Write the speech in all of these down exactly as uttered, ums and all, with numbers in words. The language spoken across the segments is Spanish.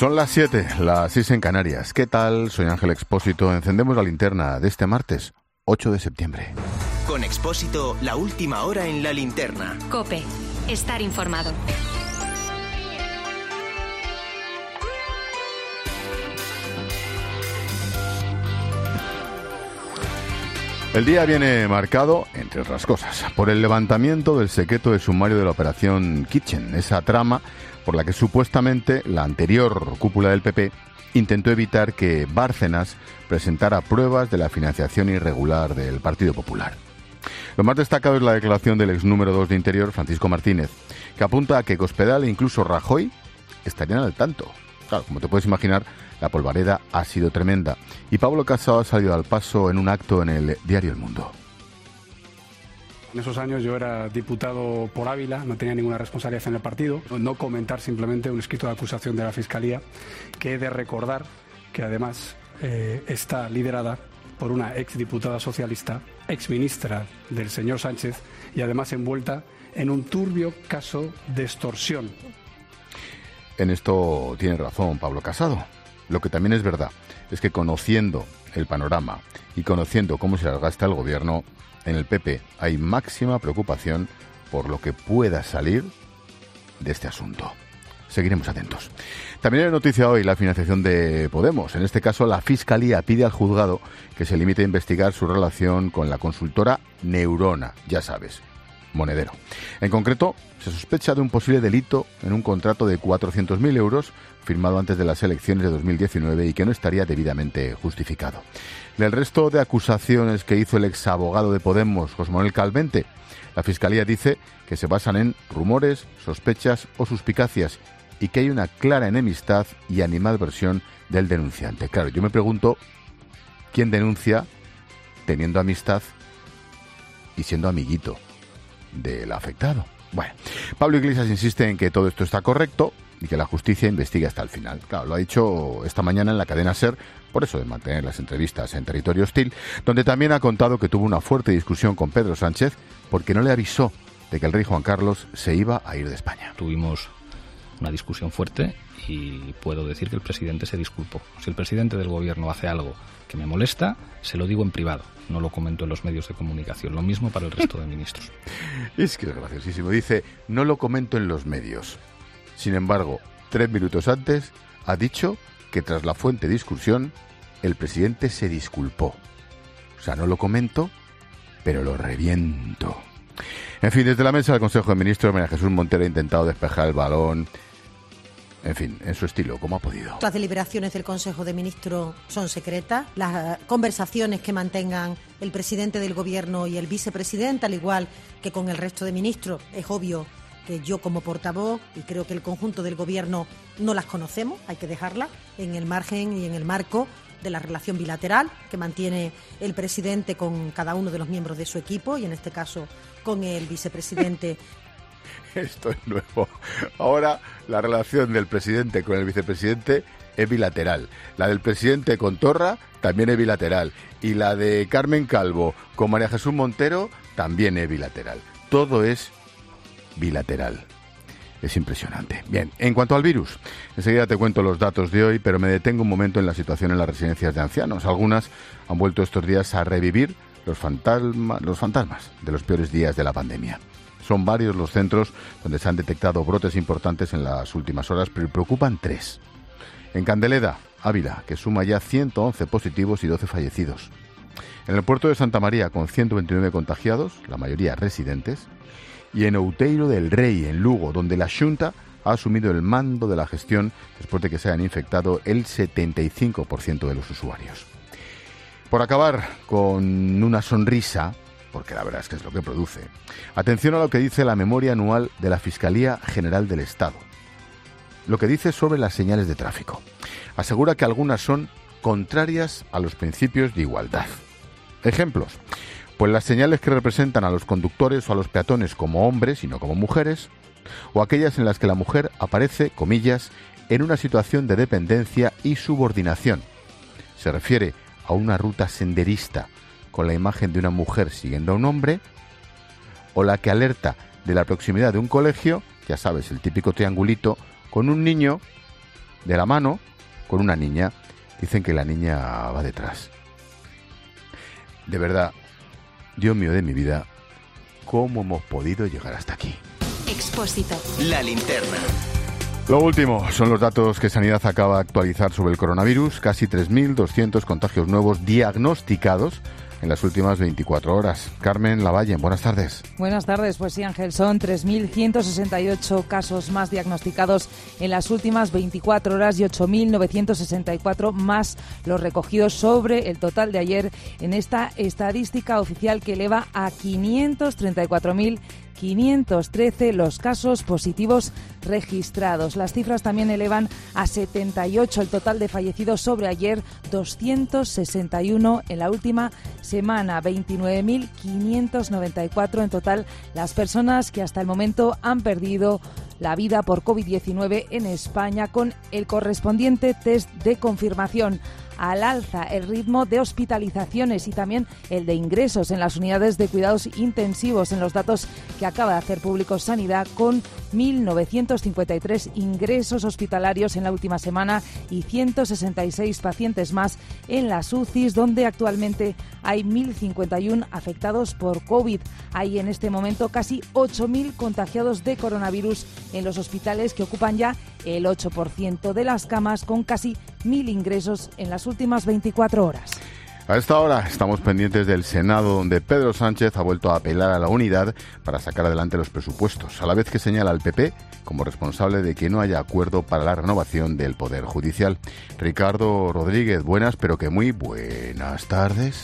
Son las siete, las seis en Canarias. ¿Qué tal? Soy Ángel Expósito. Encendemos la linterna de este martes, ocho de septiembre. Con Expósito, la última hora en la linterna. COPE. Estar informado. El día viene marcado, entre otras cosas, por el levantamiento del secreto de sumario de la operación Kitchen, esa trama por la que supuestamente la anterior cúpula del P P intentó evitar que Bárcenas presentara pruebas de la financiación irregular del Partido Popular. Lo más destacado es la declaración del ex número dos de Interior, Francisco Martínez, que apunta a que Cospedal e incluso Rajoy estarían al tanto. Claro, como te puedes imaginar, la polvareda ha sido tremenda y Pablo Casado ha salido al paso en un acto en el diario El Mundo. En esos años yo era diputado por Ávila, no tenía ninguna responsabilidad en el partido. No comentar simplemente un escrito de acusación de la Fiscalía, que he de recordar que además eh, está liderada por una exdiputada socialista, exministra del señor Sánchez y además envuelta en un turbio caso de extorsión. En esto tiene razón Pablo Casado. Lo que también es verdad es que conociendo el panorama y conociendo cómo se las gasta el gobierno, en el P P hay máxima preocupación por lo que pueda salir de este asunto. Seguiremos atentos. También hay noticia hoy la financiación de Podemos. En este caso, la Fiscalía pide al juzgado que se limite a investigar su relación con la consultora Neurona, ya sabes, monedero. En concreto, se sospecha de un posible delito en un contrato de cuatrocientos mil euros firmado antes de las elecciones de dos mil diecinueve y que no estaría debidamente justificado. Del resto de acusaciones que hizo el exabogado de Podemos, José Manuel Calvente, la Fiscalía dice que se basan en rumores, sospechas o suspicacias y que hay una clara enemistad y animadversión del denunciante. Claro, yo me pregunto, ¿quién denuncia teniendo amistad y siendo amiguito del afectado? Bueno, Pablo Iglesias insiste en que todo esto está correcto y que la justicia investigue hasta el final. Claro, lo ha dicho esta mañana en la cadena SER, por eso de mantener las entrevistas en territorio hostil, donde también ha contado que tuvo una fuerte discusión con Pedro Sánchez porque no le avisó de que el rey Juan Carlos se iba a ir de España. Tuvimos una discusión fuerte y puedo decir que el presidente se disculpó. Si el presidente del gobierno hace algo que me molesta, se lo digo en privado, no lo comento en los medios de comunicación. Lo mismo para el resto de ministros. Es que es graciosísimo. Dice, no lo comento en los medios. Sin embargo, tres minutos antes ha dicho que tras la fuerte discusión, el presidente se disculpó. O sea, no lo comento, pero lo reviento. En fin, desde la mesa del Consejo de Ministros, María Jesús Montero ha intentado despejar el balón. En fin, en su estilo, como ha podido. Las deliberaciones del Consejo de Ministros son secretas. Las conversaciones que mantengan el presidente del Gobierno y el vicepresidente, al igual que con el resto de ministros, es obvio que yo como portavoz, y creo que el conjunto del Gobierno, no las conocemos, hay que dejarlas en el margen y en el marco de la relación bilateral que mantiene el presidente con cada uno de los miembros de su equipo y en este caso con el vicepresidente. Esto es nuevo. Ahora la relación del presidente con el vicepresidente es bilateral. La del presidente con Torra también es bilateral. Y la de Carmen Calvo con María Jesús Montero también es bilateral. Todo es bilateral. Es impresionante. Bien, en cuanto al virus, enseguida te cuento los datos de hoy, pero me detengo un momento en la situación en las residencias de ancianos. Algunas han vuelto estos días a revivir los, fantasma, los fantasmas de los peores días de la pandemia. Son varios los centros donde se han detectado brotes importantes en las últimas horas, pero preocupan tres. En Candeleda, Ávila, que suma ya ciento once positivos y doce fallecidos. En el puerto de Santa María, con ciento veintinueve contagiados, la mayoría residentes. Y en Outeiro del Rey, en Lugo, donde la Xunta ha asumido el mando de la gestión después de que se hayan infectado el setenta y cinco por ciento de los usuarios. Por acabar con una sonrisa, porque la verdad es que es lo que produce, atención a lo que dice la memoria anual de la Fiscalía General del Estado. Lo que dice sobre las señales de tráfico. Asegura que algunas son contrarias a los principios de igualdad. Ejemplos. Pues las señales que representan a los conductores o a los peatones como hombres y no como mujeres, o aquellas en las que la mujer aparece, comillas, en una situación de dependencia y subordinación. Se refiere a una ruta senderista con la imagen de una mujer siguiendo a un hombre, o la que alerta de la proximidad de un colegio, ya sabes, el típico triangulito, con un niño de la mano con una niña. Dicen que la niña va detrás. De verdad, Dios mío de mi vida, ¿cómo hemos podido llegar hasta aquí? Expósito. La linterna. Lo último son los datos que Sanidad acaba de actualizar sobre el coronavirus. Casi tres mil doscientos contagios nuevos diagnosticados en las últimas veinticuatro horas. Carmen Lavalle, buenas tardes. Buenas tardes. Pues sí, Ángel, son tres mil ciento sesenta y ocho casos más diagnosticados en las últimas veinticuatro horas y ocho mil novecientos sesenta y cuatro más los recogidos sobre el total de ayer en esta estadística oficial que eleva a quinientos treinta y cuatro mil quinientos trece los casos positivos registrados. Las cifras también elevan a setenta y ocho el total de fallecidos sobre ayer, doscientos sesenta y uno en la última semana, veintinueve mil quinientos noventa y cuatro en total las personas que hasta el momento han perdido la vida por covid diecinueve en España, con el correspondiente test de confirmación. Al alza el ritmo de hospitalizaciones y también el de ingresos en las unidades de cuidados intensivos en los datos que acaba de hacer públicos Sanidad, con mil novecientos cincuenta y tres ingresos hospitalarios en la última semana y ciento sesenta y seis pacientes más en las U C Is, donde actualmente hay mil cincuenta y uno afectados por COVID. Hay en este momento casi ocho mil contagiados de coronavirus en los hospitales, que ocupan ya el ocho por ciento de las camas, con casi mil ingresos en las últimas veinticuatro horas. A esta hora estamos pendientes del Senado, donde Pedro Sánchez ha vuelto a apelar a la unidad para sacar adelante los presupuestos, a la vez que señala al P P como responsable de que no haya acuerdo para la renovación del Poder Judicial. Ricardo Rodríguez, buenas, pero que muy buenas tardes.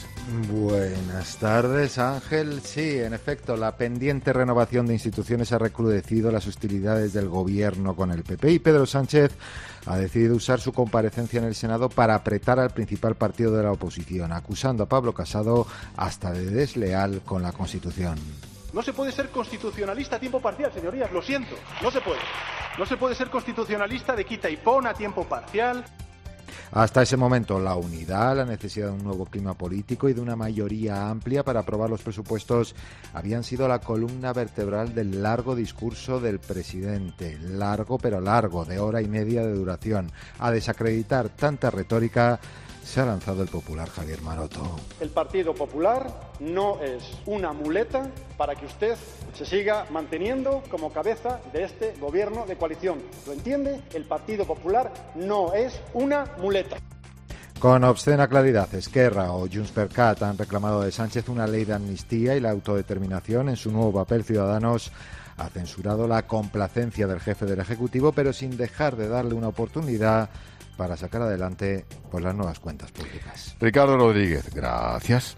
Buenas tardes, Ángel. Sí, en efecto, la pendiente renovación de instituciones ha recrudecido las hostilidades del Gobierno con el P P, y Pedro Sánchez ha decidido usar su comparecencia en el Senado para apretar al principal partido de la oposición, acusando a Pablo Casado hasta de desleal con la Constitución. No se puede ser constitucionalista a tiempo parcial, señorías, lo siento, no se puede. No se puede ser constitucionalista de quita y pon a tiempo parcial. Hasta ese momento, la unidad, la necesidad de un nuevo clima político y de una mayoría amplia para aprobar los presupuestos habían sido la columna vertebral del largo discurso del presidente. Largo, pero largo, de hora y media de duración. A desacreditar tanta retórica se ha lanzado el popular Javier Maroto. El Partido Popular no es una muleta para que usted se siga manteniendo como cabeza de este gobierno de coalición. ¿Lo entiende? El Partido Popular no es una muleta. Con obscena claridad, Esquerra o Junts per Cat han reclamado de Sánchez una ley de amnistía y la autodeterminación. En su nuevo papel, Ciudadanos ha censurado la complacencia del jefe del Ejecutivo, pero sin dejar de darle una oportunidad para sacar adelante pues, las nuevas cuentas públicas. Ricardo Rodríguez, gracias.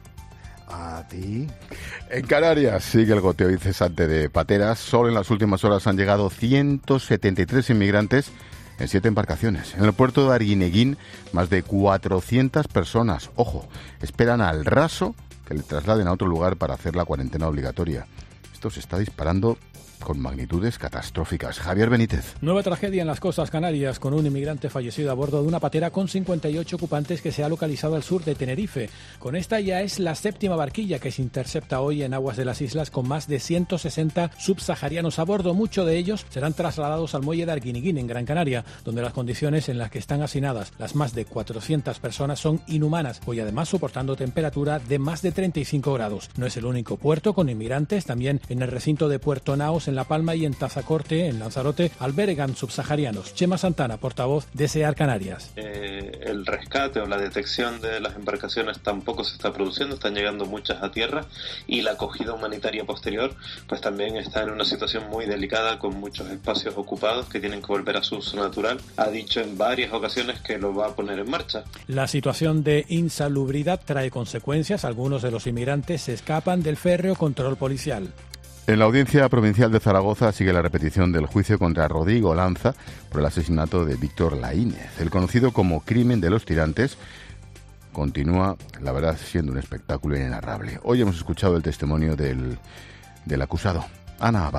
A ti. En Canarias sigue el goteo incesante de pateras. Solo en las últimas horas han llegado ciento setenta y tres inmigrantes en siete embarcaciones. En el puerto de Arguineguín, más de cuatrocientas personas, ojo, esperan al raso que le trasladen a otro lugar para hacer la cuarentena obligatoria. Esto se está disparando con magnitudes catastróficas. Javier Benítez. Nueva tragedia en las costas canarias, con un inmigrante fallecido a bordo de una patera con cincuenta y ocho ocupantes que se ha localizado al sur de Tenerife. Con esta ya es la séptima barquilla que se intercepta hoy en aguas de las islas, con más de ciento sesenta subsaharianos a bordo. Muchos de ellos serán trasladados al muelle de Arguineguín, en Gran Canaria, donde las condiciones en las que están hacinadas las más de cuatrocientas personas son inhumanas, hoy además soportando temperatura de más de treinta y cinco grados. No es el único puerto con inmigrantes. También en el recinto de Puerto Naos, en La Palma, y en Tazacorte, en Lanzarote, albergan subsaharianos. Chema Santana, portavoz de SEAR Canarias. Eh, el rescate o la detección de las embarcaciones tampoco se está produciendo, están llegando muchas a tierra, y la acogida humanitaria posterior pues también está en una situación muy delicada, con muchos espacios ocupados que tienen que volver a su uso natural. Ha dicho en varias ocasiones que lo va a poner en marcha. La situación de insalubridad trae consecuencias. Algunos de los inmigrantes se escapan del férreo control policial. En la Audiencia Provincial de Zaragoza sigue la repetición del juicio contra Rodrigo Lanza por el asesinato de Víctor Laínez. El conocido como crimen de los tirantes continúa, la verdad, siendo un espectáculo inenarrable. Hoy hemos escuchado el testimonio del, del acusado, Ana Abad.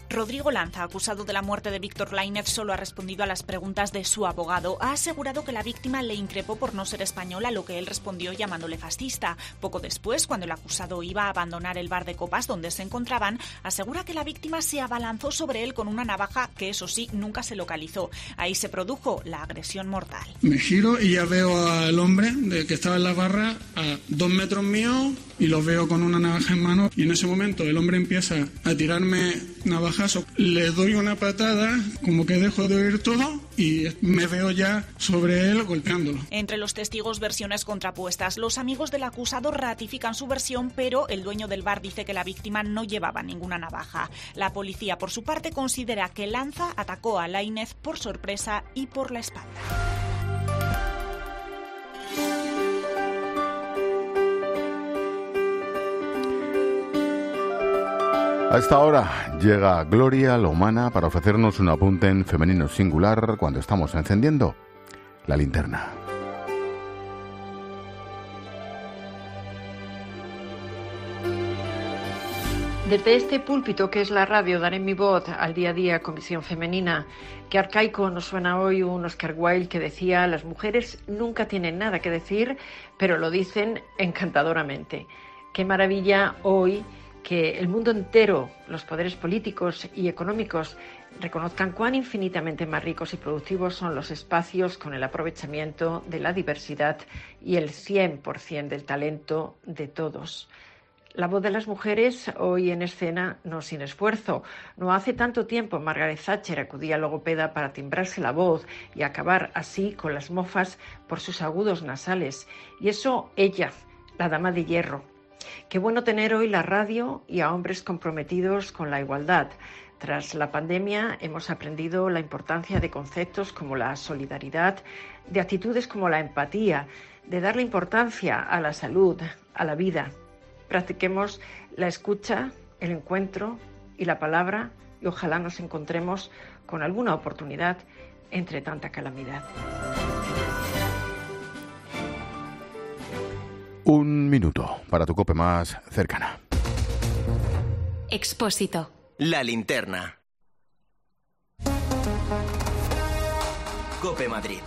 Rodrigo Lanza, acusado de la muerte de Víctor Laínez, solo ha respondido a las preguntas de su abogado. Ha asegurado que la víctima le increpó por no ser española, a lo que él respondió llamándole fascista. Poco después, cuando el acusado iba a abandonar el bar de copas donde se encontraban, asegura que la víctima se abalanzó sobre él con una navaja que, eso sí, nunca se localizó. Ahí se produjo la agresión mortal. Me giro y ya veo al hombre de que estaba en la barra a dos metros mío y lo veo con una navaja en mano, y en ese momento el hombre empieza a tirarme navajazo. Le doy una patada, como que dejo de oír todo y me veo ya sobre él golpeándolo. Entre los testigos, versiones contrapuestas. Los amigos del acusado ratifican su versión, pero el dueño del bar dice que la víctima no llevaba ninguna navaja. La policía, por su parte, considera que Lanza atacó a Laínez por sorpresa y por la espalda. A esta hora llega Gloria Lomana para ofrecernos un apunte en femenino singular cuando estamos encendiendo la linterna. Desde este púlpito que es la radio daré mi voz al día a día con visión femenina. Qué arcaico nos suena hoy un Oscar Wilde que decía: las mujeres nunca tienen nada que decir, pero lo dicen encantadoramente. Qué maravilla hoy que el mundo entero, los poderes políticos y económicos, reconozcan cuán infinitamente más ricos y productivos son los espacios con el aprovechamiento de la diversidad y el cien por ciento del talento de todos. La voz de las mujeres hoy en escena, no sin esfuerzo. No hace tanto tiempo Margaret Thatcher acudía al logopeda para timbrarse la voz y acabar así con las mofas por sus agudos nasales. Y eso ella, la dama de hierro. Qué bueno tener hoy la radio y a hombres comprometidos con la igualdad. Tras la pandemia hemos aprendido la importancia de conceptos como la solidaridad, de actitudes como la empatía, de darle importancia a la salud, a la vida. Practiquemos la escucha, el encuentro y la palabra, y ojalá nos encontremos con alguna oportunidad entre tanta calamidad. Un minuto para tu COPE más cercana. Expósito. La linterna. COPE Madrid.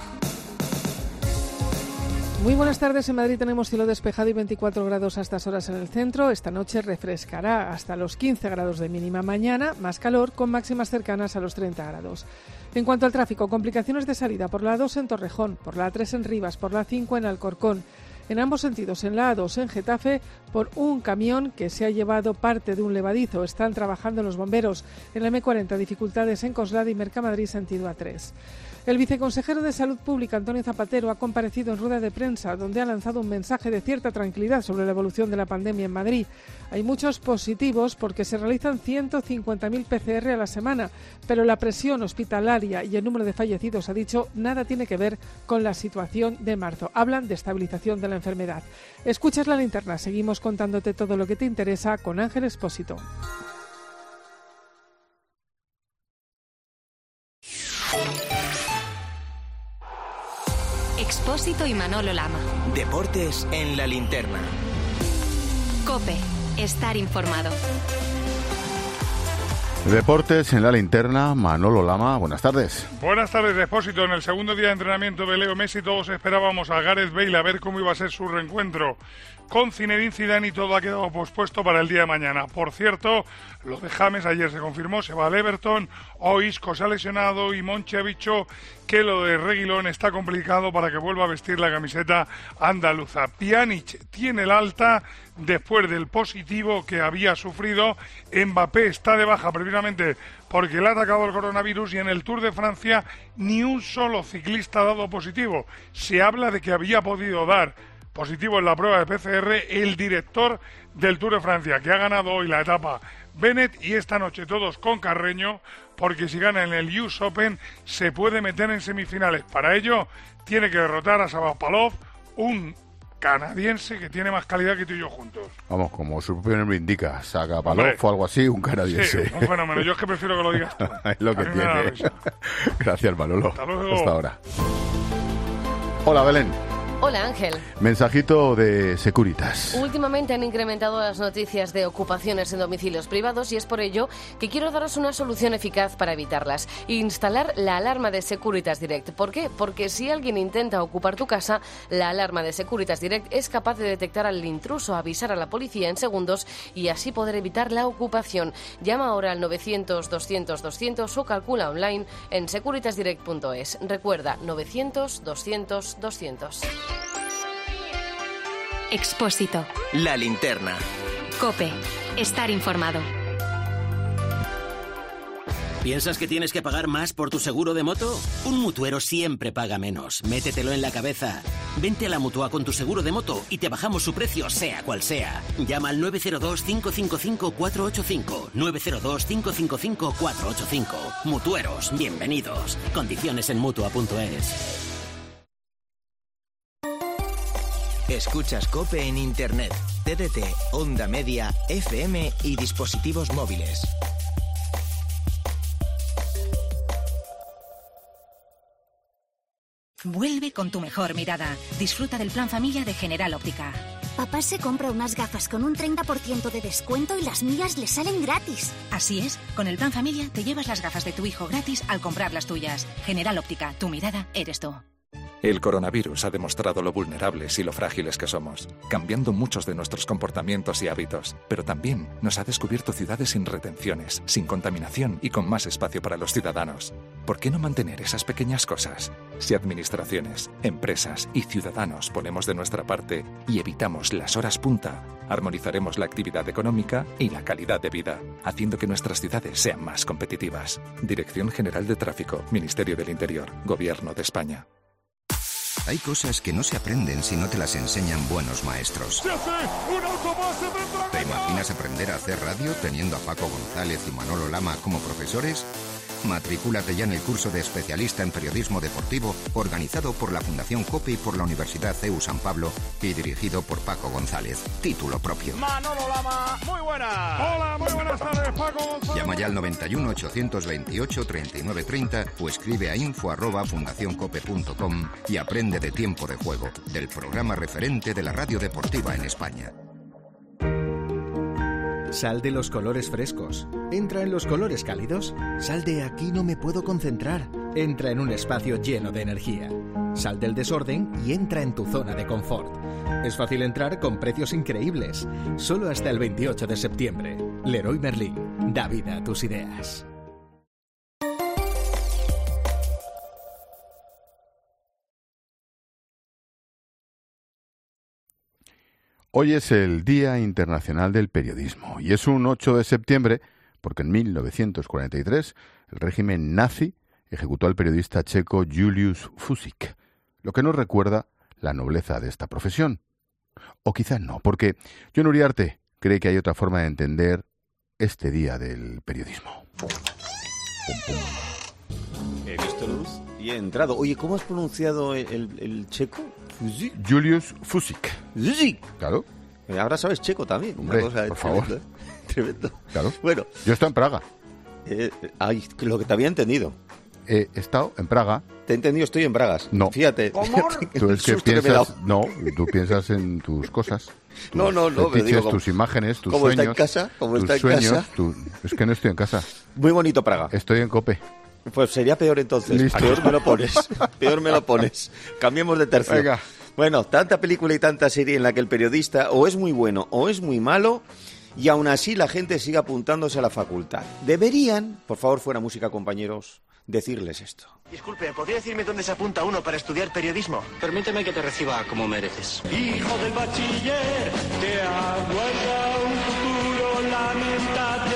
Muy buenas tardes. En Madrid tenemos cielo despejado y veinticuatro grados a estas horas en el centro. Esta noche refrescará hasta los quince grados de mínima. Mañana más calor con máximas cercanas a los treinta grados. En cuanto al tráfico, complicaciones de salida por la A dos en Torrejón, por la A tres en Rivas, por la A cinco en Alcorcón. En ambos sentidos, en la A dos en Getafe, por un camión que se ha llevado parte de un levadizo. Están trabajando los bomberos. En la eme cuarenta, dificultades en Coslada y Mercamadrid, sentido A tres. El viceconsejero de Salud Pública, Antonio Zapatero, ha comparecido en rueda de prensa, donde ha lanzado un mensaje de cierta tranquilidad sobre la evolución de la pandemia en Madrid. Hay muchos positivos porque se realizan ciento cincuenta mil pe ce erre a la semana, pero la presión hospitalaria y el número de fallecidos, ha dicho, nada tiene que ver con la situación de marzo. Hablan de estabilización de la enfermedad. Escuchas la linterna, seguimos contándote todo lo que te interesa con Ángel Expósito. Expósito y Manolo Lama. Deportes en la linterna. COPE. Estar informado. Deportes en la linterna, Manolo Lama, buenas tardes. Buenas tardes, Expósito. En el segundo día de entrenamiento de Leo Messi todos esperábamos a Gareth Bale a ver cómo iba a ser su reencuentro con Zinedine Zidane, y todo ha quedado pospuesto para el día de mañana. Por cierto, lo de James ayer se confirmó, se va al Everton, hoy Isco se ha lesionado y Monchi ha dicho que lo de Reguilón está complicado para que vuelva a vestir la camiseta andaluza. Pjanic tiene el alta después del positivo que había sufrido. Mbappé está de baja precisamente porque le ha atacado el coronavirus, y en el Tour de Francia ni un solo ciclista ha dado positivo. Se habla de que había podido dar positivo en la prueba de pe ce erre el director del Tour de Francia, que ha ganado hoy la etapa Bennett, y esta noche todos con Carreño, porque si gana en el U S Open se puede meter en semifinales. Para ello tiene que derrotar a Shapovalov, un canadiense que tiene más calidad que tú y yo juntos. Vamos, como su propio nombre indica, Shapovalov o algo así, un canadiense. Sí, un fenómeno. Yo es que prefiero que lo digas tú. Es lo que tiene. Gracias, Manolo. Hasta luego. Hasta ahora. Hola, Belén. Hola, Ángel. Mensajito de Securitas. Últimamente han incrementado las noticias de ocupaciones en domicilios privados y es por ello que quiero daros una solución eficaz para evitarlas. Instalar la alarma de Securitas Direct. ¿Por qué? Porque si alguien intenta ocupar tu casa, la alarma de Securitas Direct es capaz de detectar al intruso, avisar a la policía en segundos y así poder evitar la ocupación. Llama ahora al novecientos doscientos doscientos o calcula online en securitas direct punto es. Recuerda, novecientos doscientos doscientos. Expósito. La linterna. COPE. Estar informado. ¿Piensas que tienes que pagar más por tu seguro de moto? Un mutuero siempre paga menos. Métetelo en la cabeza. Vente a la Mutua con tu seguro de moto y te bajamos su precio, sea cual sea. Llama al nueve cero dos, cinco cinco cinco, cuatro ocho cinco. nueve cero dos, cinco cinco cinco, cuatro ocho cinco. Mutueros, bienvenidos. Condiciones en mutua punto es. Escuchas COPE en Internet, T D T, Onda Media, F M y dispositivos móviles. Vuelve con tu mejor mirada. Disfruta del plan familia de General Óptica. Papá se compra unas gafas con un treinta por ciento de descuento y las mías le salen gratis. Así es, con el plan familia te llevas las gafas de tu hijo gratis al comprar las tuyas. General Óptica, tu mirada eres tú. El coronavirus ha demostrado lo vulnerables y lo frágiles que somos, cambiando muchos de nuestros comportamientos y hábitos, pero también nos ha descubierto ciudades sin retenciones, sin contaminación y con más espacio para los ciudadanos. ¿Por qué no mantener esas pequeñas cosas? Si administraciones, empresas y ciudadanos ponemos de nuestra parte y evitamos las horas punta, armonizaremos la actividad económica y la calidad de vida, haciendo que nuestras ciudades sean más competitivas. Dirección General de Tráfico, Ministerio del Interior, Gobierno de España. Hay cosas que no se aprenden si no te las enseñan buenos maestros. ¿Te imaginas aprender a hacer radio teniendo a Paco González y Manolo Lama como profesores? Matricúlate ya en el curso de especialista en periodismo deportivo organizado por la Fundación COPE y por la Universidad C E U San Pablo y dirigido por Paco González. Título propio. Manolo Lama, muy buenas. Hola, muy buenas tardes, Paco González. Llama ya al noventa y uno, ochocientos veintiocho, treinta y nueve treinta o escribe a info arroba fundacioncope punto com y aprende de Tiempo de Juego, del programa referente de la radio deportiva en España. Sal de los colores frescos. Entra en los colores cálidos. Sal de aquí no me puedo concentrar. Entra en un espacio lleno de energía. Sal del desorden y entra en tu zona de confort. Es fácil entrar con precios increíbles. Solo hasta el veintiocho de septiembre. Leroy Merlin. Da vida a tus ideas. Hoy es el Día Internacional del Periodismo y es un ocho de septiembre porque en mil novecientos cuarenta y tres el régimen nazi ejecutó al periodista checo Julius Fusik, lo que nos recuerda la nobleza de esta profesión. O quizás no, porque Jon Uriarte cree que hay otra forma de entender este Día del Periodismo. Pum, pum. He visto luz y he entrado. Oye, ¿cómo has pronunciado el, el, el checo? Fusik. Julius Fusik. Fusik. Claro. Ahora sabes checo también. Hombre, una cosa por tremendo, favor. ¿eh? Tremendo. Claro. Bueno. Yo estoy en Praga. Eh, ay, lo que te había entendido. He estado en Praga. Te he entendido, estoy en Bragas. No. Fíjate. ¿Cómo? Tú es que piensas, que no, tú piensas en tus cosas. Tus no, no, no. Fetiches, Me digo, como, tus imágenes, tus como sueños. Está en casa, como tus está en sueños, casa. Tu, es que no estoy en casa. Muy bonito Praga. Estoy en COPE. Pues sería peor entonces. Listo. Peor me lo pones. Peor me lo pones. Cambiemos de tercio. Venga. Bueno, tanta película y tanta serie en la que el periodista o es muy bueno o es muy malo y aún así la gente sigue apuntándose a la facultad. Deberían, por favor, fuera música, compañeros, decirles esto. Disculpe, ¿podría decirme dónde se apunta uno para estudiar periodismo? Permíteme que te reciba como mereces. Hijo del bachiller, te aguarda un futuro lamentable.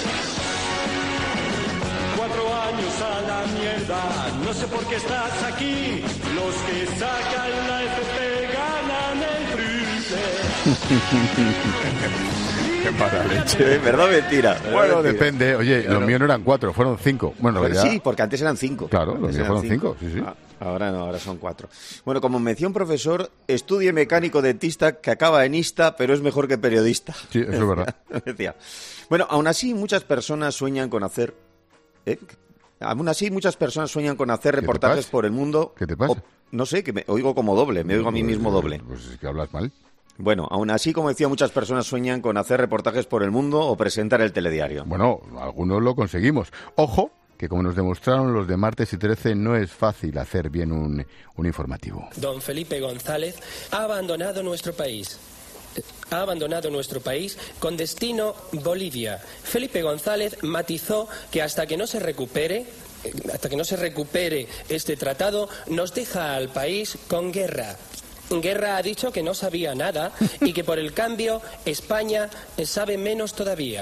Cuatro años a la mierda, no sé por qué estás aquí. Los que sacan la F P ganan el triple. Qué mala leche. ¿Verdad o mentira? Bueno, depende. Oye, claro. Los míos no eran cuatro, fueron cinco. Bueno, Pero ya... Sí, porque antes eran cinco. Claro, antes los míos fueron cinco. cinco. Sí, sí. Ah, ahora no, ahora son cuatro. Bueno, como mención profesor, estudie mecánico dentista que acaba en ista, pero es mejor que periodista. Sí, eso es verdad. Decía. Bueno, aún así, muchas personas sueñan con hacer... ¿Eh? Aún así, muchas personas sueñan con hacer reportajes por el mundo. ¿Qué te pasa? O, no sé, que me oigo como doble, me oigo a mí mismo doble. Pues es que hablas mal. Bueno, aún así, como decía, muchas personas sueñan con hacer reportajes por el mundo o presentar el telediario. Bueno, algunos lo conseguimos. Ojo, que como nos demostraron los de Martes y trece, no es fácil hacer bien un, un informativo. Don Felipe González ha abandonado nuestro país. Ha abandonado nuestro país con destino Bolivia. Felipe González matizó que hasta que no se recupere, hasta que no se recupere este tratado, nos deja al país con guerra. Guerra ha dicho que no sabía nada y que por el cambio España sabe menos todavía.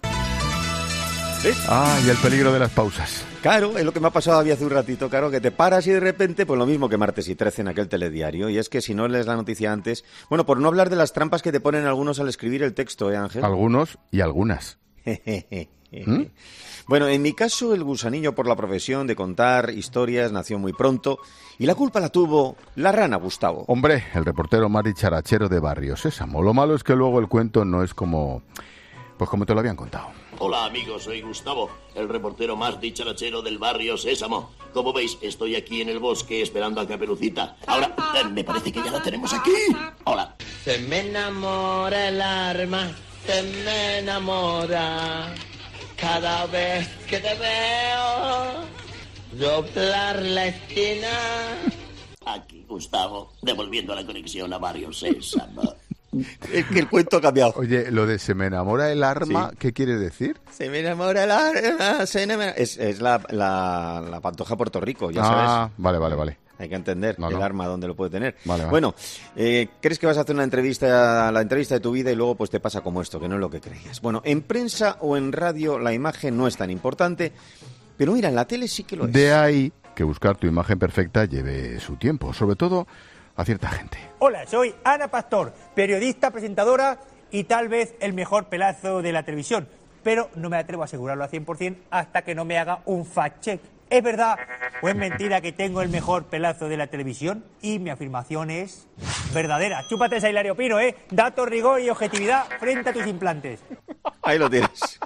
¿Ves? Ah, y el peligro de las pausas. Claro, es lo que me ha pasado hace un ratito, claro, que te paras y de repente, pues lo mismo que Martes y trece en aquel telediario, y es que si no lees la noticia antes... Bueno, por no hablar de las trampas que te ponen algunos al escribir el texto, ¿eh, Ángel? Algunos y algunas. ¿Mm? Bueno, en mi caso, el gusanillo por la profesión de contar historias nació muy pronto, y la culpa la tuvo la rana Gustavo. Hombre, el reportero más dicharachero de Barrio Sésamo. Lo malo es que luego el cuento no es como... pues como te lo habían contado. Hola amigos, soy Gustavo, el reportero más dicharachero del Barrio Sésamo. Como veis, estoy aquí en el bosque esperando a Caperucita. Ahora, eh, me parece que ya la tenemos aquí. Hola. Se me enamora el arma, se me enamora. Cada vez que te veo, doblar la esquina. Aquí, Gustavo, devolviendo la conexión a Barrio Sésamo. Es que el cuento ha cambiado. Oye, lo de se me enamora el arma, sí. ¿Qué quiere decir? Se me enamora el arma, se me enamora... Es, es la, la, la Pantoja Puerto Rico, ya ah, sabes. Ah, vale, vale, vale. Hay que entender no, el no. arma donde lo puede tener. Vale, vale. Bueno, eh, ¿crees que vas a hacer una entrevista, la entrevista de tu vida y luego pues te pasa como esto, que no es lo que creías? Bueno, en prensa o en radio la imagen no es tan importante, pero mira, en la tele sí que lo es. De ahí que buscar tu imagen perfecta lleve su tiempo, sobre todo a cierta gente. Hola, soy Ana Pastor, periodista, presentadora y tal vez el mejor pelazo de la televisión, pero no me atrevo a asegurarlo al cien por ciento hasta que no me haga un fact-check. ¿Es verdad o es mentira que tengo el mejor pelazo de la televisión? Y mi afirmación es verdadera. Chúpate esa, Hilario Pino, ¿eh? Datos, rigor y objetividad frente a tus implantes. Ahí lo tienes.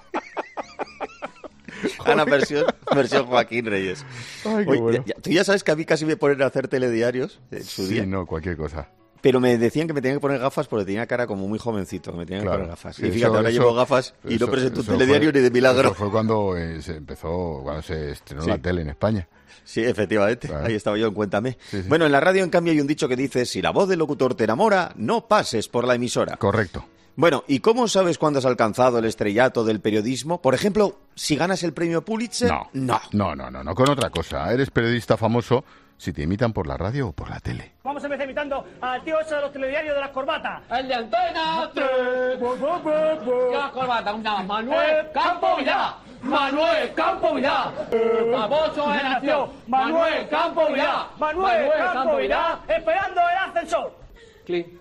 Ana, versión, versión Joaquín Reyes. Ay, qué Oye, bueno. ya, tú ya sabes que a mí casi me ponen a hacer telediarios en su sí, día. no, cualquier cosa. Pero me decían que me tenían que poner gafas porque tenía cara como muy jovencito. Me tenían claro. que poner gafas. Sí, y fíjate, eso, ahora eso, llevo gafas y eso, no presento un fue, telediario ni de milagro. Eso fue cuando eh, se empezó, cuando se estrenó sí. la tele en España. Sí, efectivamente. Claro. Ahí estaba yo en Cuéntame. Sí, sí. Bueno, en la radio, en cambio, hay un dicho que dice: si la voz del locutor te enamora, no pases por la emisora. Correcto. Bueno, ¿y cómo sabes cuándo has alcanzado el estrellato del periodismo? Por ejemplo, si ganas el premio Pulitzer. No, no, no, no, no, no con otra cosa. Eres periodista famoso si te imitan por la radio o por la tele. Vamos a empezar imitando al tío ese de los telediarios de las corbatas. El de Antena tres. ¿Qué la corbata? Una Manuel Campo Vilá. Manuel Campo Vilá. Famoso de nación. Manuel Campo Vilá. Manuel Campo Vilá. Esperando el ascensor. Clic.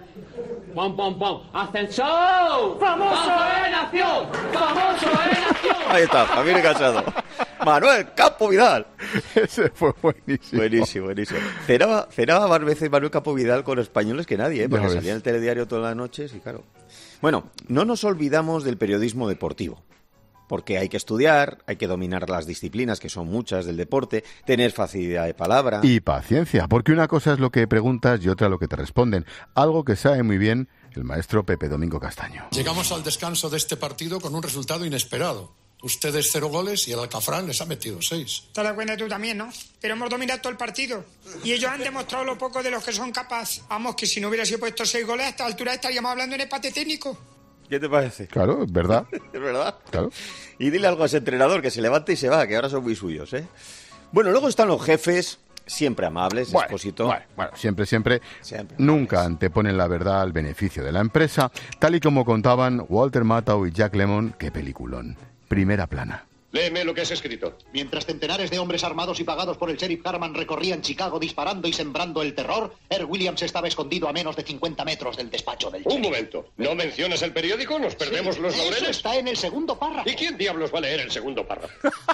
¡Pom, pom, pom! ¡Ascensor! ¡Famoso de nación! ¡Famoso de nación! Ahí está, Javier Casado. Manuel Campo Vidal. Ese fue buenísimo. Buenísimo, buenísimo. Cenaba, cenaba más veces Manuel Campo Vidal con españoles que nadie, ¿eh? Porque Ya salía en el telediario todas las noches y claro. Bueno, no nos olvidamos del periodismo deportivo. Porque hay que estudiar, hay que dominar las disciplinas, que son muchas del deporte, tener facilidad de palabra. Y paciencia, porque una cosa es lo que preguntas y otra lo que te responden. Algo que sabe muy bien el maestro Pepe Domingo Castaño. Llegamos al descanso de este partido con un resultado inesperado. Ustedes cero goles y el Alcafrán les ha metido seis. Te das cuenta tú también, ¿no? Pero hemos dominado todo el partido. Y ellos han demostrado lo poco de los que son capaces. Vamos, que si no hubiera sido puesto seis goles a esta altura estaríamos hablando en empate técnico. ¿Qué te parece? Claro, es verdad. Es verdad. Claro. Y dile algo a ese entrenador que se levante y se va, que ahora son muy suyos, ¿eh? Bueno, luego están los jefes, siempre amables, bueno, Expósito. Bueno, bueno, siempre, siempre, siempre nunca anteponen la verdad al beneficio de la empresa, tal y como contaban Walter Matthau y Jack Lemmon. ¡Qué peliculón! Primera plana. Léeme lo que has escrito. Mientras centenares de hombres armados y pagados por el sheriff Harman recorrían Chicago disparando y sembrando el terror, Earl Williams estaba escondido a menos de cincuenta metros del despacho del sheriff. Un momento. ¿No mencionas el periódico? ¿Nos perdemos sí, los eso laureles? Está en el segundo párrafo. ¿Y quién diablos va a leer el segundo párrafo?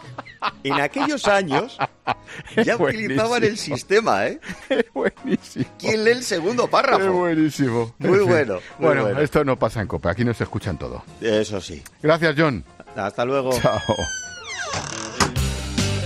En aquellos años ya utilizaban el sistema, ¿eh? Es buenísimo. ¿Quién lee el segundo párrafo? Es buenísimo. Muy bueno. Muy bueno, bueno, esto no pasa en COPE. Aquí no se escuchan todo. Eso sí. Gracias, John. Hasta luego. Chao.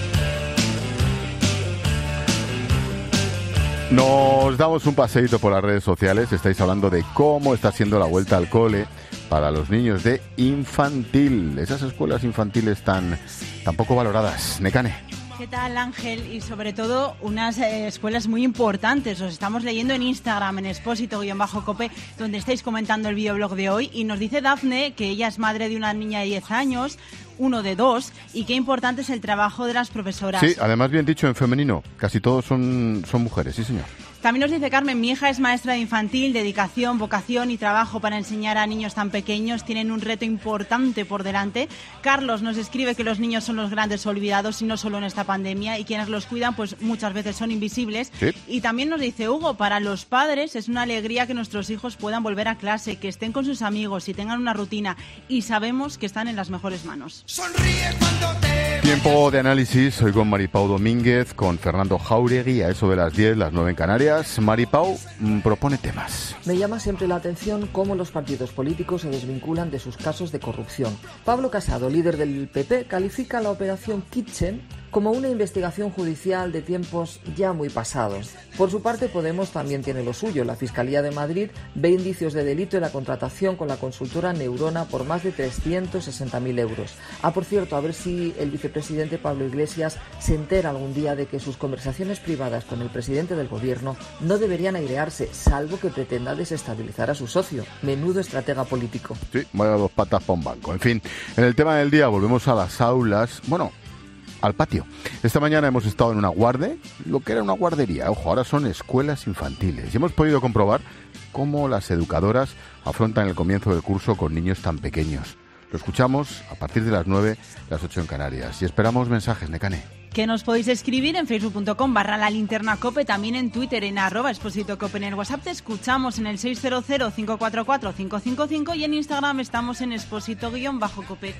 Nos damos un paseíto por las redes sociales. Estáis hablando de cómo está siendo la vuelta al cole para los niños de infantil. Esas escuelas infantiles tan, tan poco valoradas. Nekane. ¿Qué tal, Ángel? Y sobre todo unas eh, escuelas muy importantes. Os estamos leyendo en Instagram, en expósito-cope, donde estáis comentando el videoblog de hoy. Y nos dice Dafne que ella es madre de una niña de diez años, uno de dos, y qué importante es el trabajo de las profesoras. Sí, además bien dicho en femenino. Casi todos son, son mujeres, sí señor. También nos dice Carmen, mi hija es maestra de infantil, dedicación, vocación y trabajo para enseñar a niños tan pequeños. Tienen un reto importante por delante. Carlos nos escribe que los niños son los grandes olvidados y no solo en esta pandemia, y quienes los cuidan pues muchas veces son invisibles. Sí. Y también nos dice Hugo, para los padres es una alegría que nuestros hijos puedan volver a clase, que estén con sus amigos y tengan una rutina, y sabemos que están en las mejores manos. Sonríe cuando te... Tiempo de análisis, hoy con Maripau Domínguez, con Fernando Jauregui, a eso de las diez, las nueve en Canarias. Maripau mmm, propone temas. Me llama siempre la atención cómo los partidos políticos se desvinculan de sus casos de corrupción. Pablo Casado, líder del P P, califica la operación Kitchen como una investigación judicial de tiempos ya muy pasados. Por su parte, Podemos también tiene lo suyo. La Fiscalía de Madrid ve indicios de delito en la contratación con la consultora Neurona por más de trescientos sesenta mil euros. Ah, por cierto, a ver si el vicepresidente Pablo Iglesias se entera algún día de que sus conversaciones privadas con el presidente del gobierno no deberían airearse, salvo que pretenda desestabilizar a su socio. Menudo estratega político. Sí, vaya dos patas para un banco. En fin, en el tema del día volvemos a las aulas. Bueno, al patio. Esta mañana hemos estado en una guarde, lo que era una guardería, ojo, ahora son escuelas infantiles, y hemos podido comprobar cómo las educadoras afrontan el comienzo del curso con niños tan pequeños. Lo escuchamos a partir de las nueve, las ocho en Canarias, y esperamos mensajes, Nekane. Que nos podéis escribir en facebook.com barra la linterna cope, también en Twitter en arroba expósito cope, en el WhatsApp te escuchamos en el seis cero cero, cinco cuatro cuatro, cinco cinco cinco y en Instagram estamos en expósito-cope.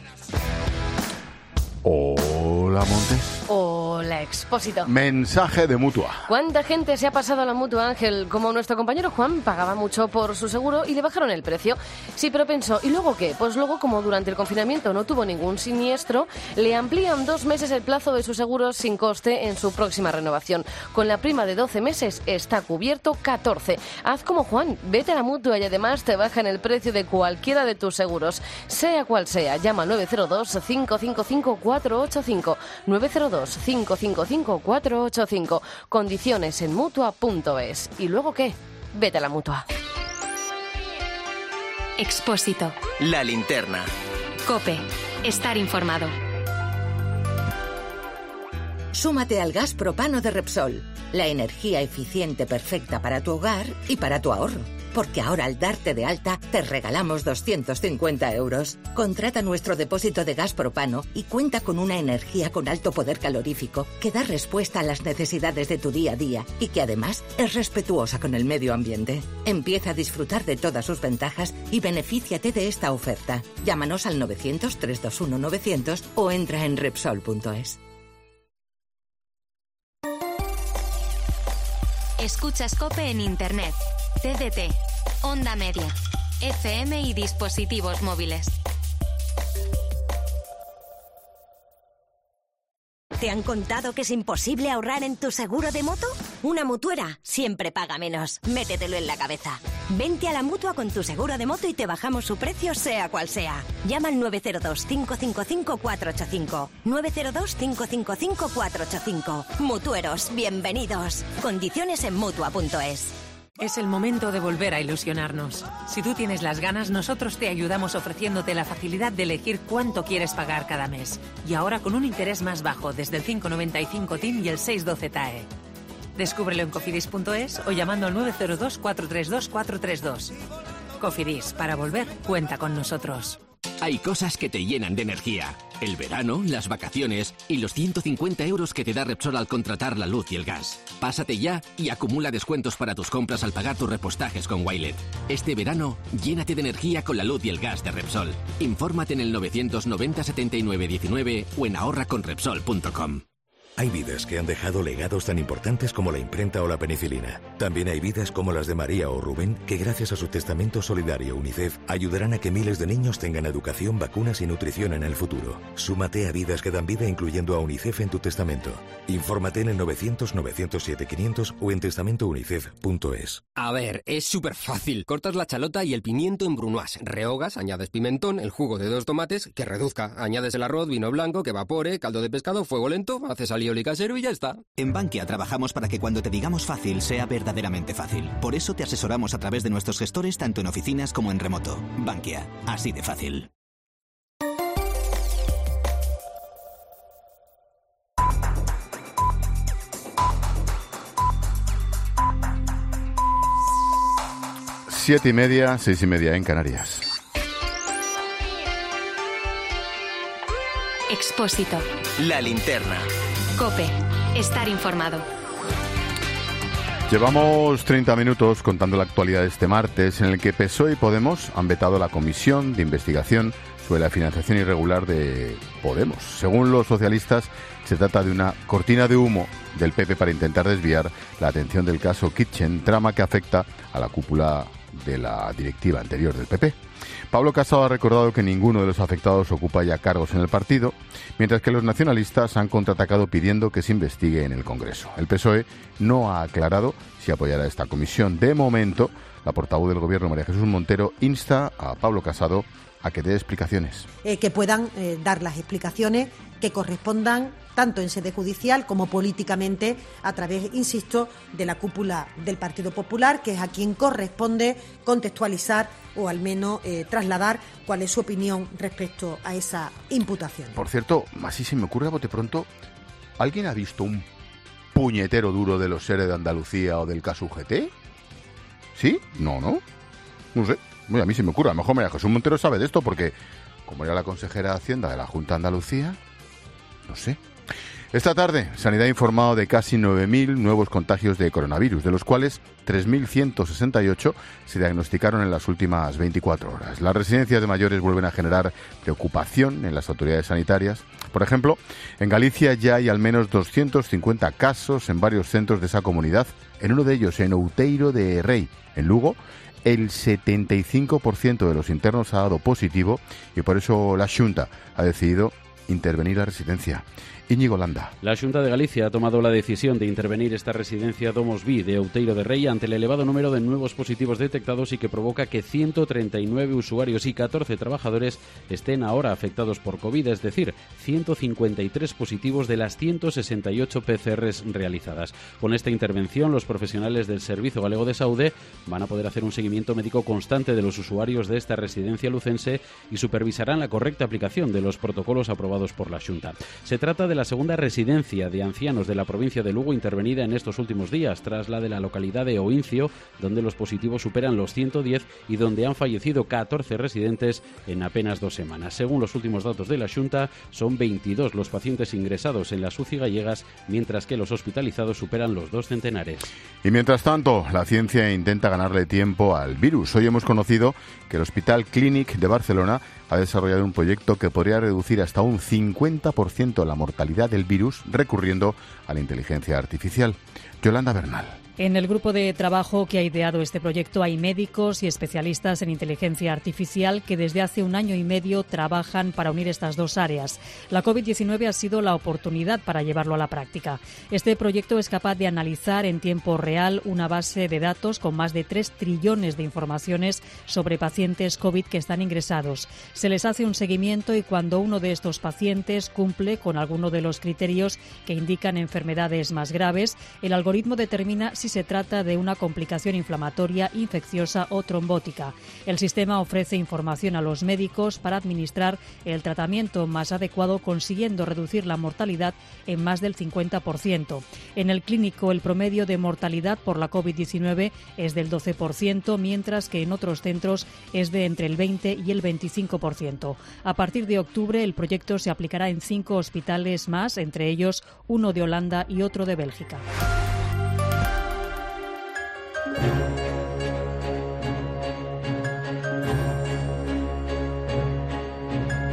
Hola, Montes. Hola, Expósito. Mensaje de Mutua. ¿Cuánta gente se ha pasado a la Mutua, Ángel? Como nuestro compañero Juan pagaba mucho por su seguro y le bajaron el precio. Sí, pero pensó, ¿y luego qué? Pues luego, como durante el confinamiento no tuvo ningún siniestro, le amplían dos meses el plazo de su seguro sin coste en su próxima renovación. Con la prima de doce meses está cubierto catorce. Haz como Juan, vete a la Mutua y además te bajan el precio de cualquiera de tus seguros. Sea cual sea, llama al nueve cero dos, cinco cinco cinco, cuatro ocho cinco, nueve cero dos, cinco cinco cinco, cuatro ocho cinco. Condiciones en mutua punto es. ¿Y luego qué? Vete a la Mutua. Expósito. La linterna. COPE. Estar informado. Súmate al gas propano de Repsol, la energía eficiente perfecta para tu hogar y para tu ahorro. Porque ahora al darte de alta te regalamos doscientos cincuenta euros. Contrata nuestro depósito de gas propano y cuenta con una energía con alto poder calorífico que da respuesta a las necesidades de tu día a día y que además es respetuosa con el medio ambiente. Empieza a disfrutar de todas sus ventajas y benefíciate de esta oferta. Llámanos al novecientos, trescientos veintiuno, novecientos o entra en Repsol punto es. Escuchas COPE en Internet, T D T, Onda Media, F M y dispositivos móviles. ¿Te han contado que es imposible ahorrar en tu seguro de moto? Una mutuera siempre paga menos. Métetelo en la cabeza. Vente a la Mutua con tu seguro de moto y te bajamos su precio sea cual sea. Llama al nueve cero dos, cinco cinco cinco, cuatro ocho cinco. nueve cero dos, cinco cinco cinco, cuatro ocho cinco. Mutueros, bienvenidos. Condiciones en mutua punto es. Es el momento de volver a ilusionarnos. Si tú tienes las ganas, nosotros te ayudamos ofreciéndote la facilidad de elegir cuánto quieres pagar cada mes. Y ahora con un interés más bajo, desde el cinco noventa y cinco T I N y el seis doce T A E. Descúbrelo en cofidis punto es o llamando al nueve cero dos, cuatro tres dos, cuatro tres dos. Cofidis, para volver, cuenta con nosotros. Hay cosas que te llenan de energía. El verano, las vacaciones y los ciento cincuenta euros que te da Repsol al contratar la luz y el gas. Pásate ya y acumula descuentos para tus compras al pagar tus repostajes con Wilet. Este verano, llénate de energía con la luz y el gas de Repsol. Infórmate en el novecientos noventa, setenta y nueve, diecinueve o en ahorra con repsol punto com. Hay vidas que han dejado legados tan importantes como la imprenta o la penicilina. También hay vidas como las de María o Rubén, que gracias a su testamento solidario UNICEF ayudarán a que miles de niños tengan educación, vacunas y nutrición en el futuro. Súmate a vidas que dan vida incluyendo a UNICEF en tu testamento. Infórmate en el novecientos, novecientos siete, quinientos o en testamento unicef punto es. A ver, es súper fácil. Cortas la chalota y el pimiento en brunoise. Rehogas, añades pimentón, el jugo de dos tomates que reduzca. Añades el arroz, vino blanco, que evapore, caldo de pescado, fuego lento, haces alioli casero y ya está. En Bankia trabajamos para que cuando te digamos fácil sea verdaderamente fácil. Por eso te asesoramos a través de nuestros gestores tanto en oficinas como en remoto. Bankia, así de fácil. Siete y media, seis y media en Canarias. Expósito. La linterna. COPE. Estar informado. Llevamos treinta minutos contando la actualidad de este martes, en el que P S O E y Podemos han vetado la comisión de investigación sobre la financiación irregular de Podemos. Según los socialistas, se trata de una cortina de humo del P P para intentar desviar la atención del caso Kitchen, trama que afecta a la cúpula de la directiva anterior del P P. Pablo Casado ha recordado que ninguno de los afectados ocupa ya cargos en el partido, mientras que los nacionalistas han contraatacado pidiendo que se investigue en el Congreso. El P S O E no ha aclarado si apoyará esta comisión. De momento, la portavoz del Gobierno, María Jesús Montero, insta a Pablo Casado a que dé explicaciones. Eh, que puedan eh, dar las explicaciones que correspondan tanto en sede judicial como políticamente a través, insisto, de la cúpula del Partido Popular, que es a quien corresponde contextualizar o al menos eh, trasladar cuál es su opinión respecto a esa imputación. Por cierto, así se me ocurre a bote pronto, ¿alguien ha visto un puñetero duro de los seres de Andalucía o del caso U G T? ¿Sí? No, ¿no? No sé. A mí se me ocurre. A lo mejor María Jesús Montero sabe de esto porque, como era la consejera de Hacienda de la Junta de Andalucía, no sé. Esta tarde, Sanidad ha informado de casi nueve mil nuevos contagios de coronavirus, de los cuales tres mil ciento sesenta y ocho se diagnosticaron en las últimas veinticuatro horas. Las residencias de mayores vuelven a generar preocupación en las autoridades sanitarias. Por ejemplo, en Galicia ya hay al menos doscientos cincuenta casos en varios centros de esa comunidad. En uno de ellos, en Outeiro de Rei, en Lugo, el setenta y cinco por ciento de los internos ha dado positivo y por eso la Xunta ha decidido intervenir la residencia. Íñigo Landa. La Xunta de Galicia ha tomado la decisión de intervenir esta residencia Domus Vi de Outeiro de Rei ante el elevado número de nuevos positivos detectados y que provoca que ciento treinta y nueve usuarios y catorce trabajadores estén ahora afectados por COVID, es decir, ciento cincuenta y tres positivos de las ciento sesenta y ocho P C Rs realizadas. Con esta intervención, los profesionales del Servicio Galego de Saúde van a poder hacer un seguimiento médico constante de los usuarios de esta residencia lucense y supervisarán la correcta aplicación de los protocolos aprobados por la Xunta. Se trata de la segunda residencia de ancianos de la provincia de Lugo intervenida en estos últimos días, tras la de la localidad de Oincio, donde los positivos superan los ciento diez y donde han fallecido catorce residentes en apenas dos semanas. Según los últimos datos de la Xunta, son veintidós los pacientes ingresados en las U C I gallegas, mientras que los hospitalizados superan los dos centenares. Y mientras tanto, la ciencia intenta ganarle tiempo al virus. Hoy hemos conocido que el Hospital Clínic de Barcelona ha desarrollado un proyecto que podría reducir hasta un cincuenta por ciento la mortalidad del virus recurriendo a la inteligencia artificial. Yolanda Bernal. En el grupo de trabajo que ha ideado este proyecto hay médicos y especialistas en inteligencia artificial que desde hace un año y medio trabajan para unir estas dos áreas. La COVID diecinueve ha sido la oportunidad para llevarlo a la práctica. Este proyecto es capaz de analizar en tiempo real una base de datos con más de tres trillones de informaciones sobre pacientes COVID que están ingresados. Se les hace un seguimiento y cuando uno de estos pacientes cumple con alguno de los criterios que indican enfermedades más graves, el algoritmo determina si se trata de una complicación inflamatoria, infecciosa o trombótica. El sistema ofrece información a los médicos para administrar el tratamiento más adecuado, consiguiendo reducir la mortalidad en más del cincuenta por ciento. En el clínico, el promedio de mortalidad por la COVID diecinueve es del doce por ciento, mientras que en otros centros es de entre el veinte y el veinticinco por ciento. A partir de octubre, el proyecto se aplicará en cinco hospitales más, entre ellos uno de Holanda y otro de Bélgica.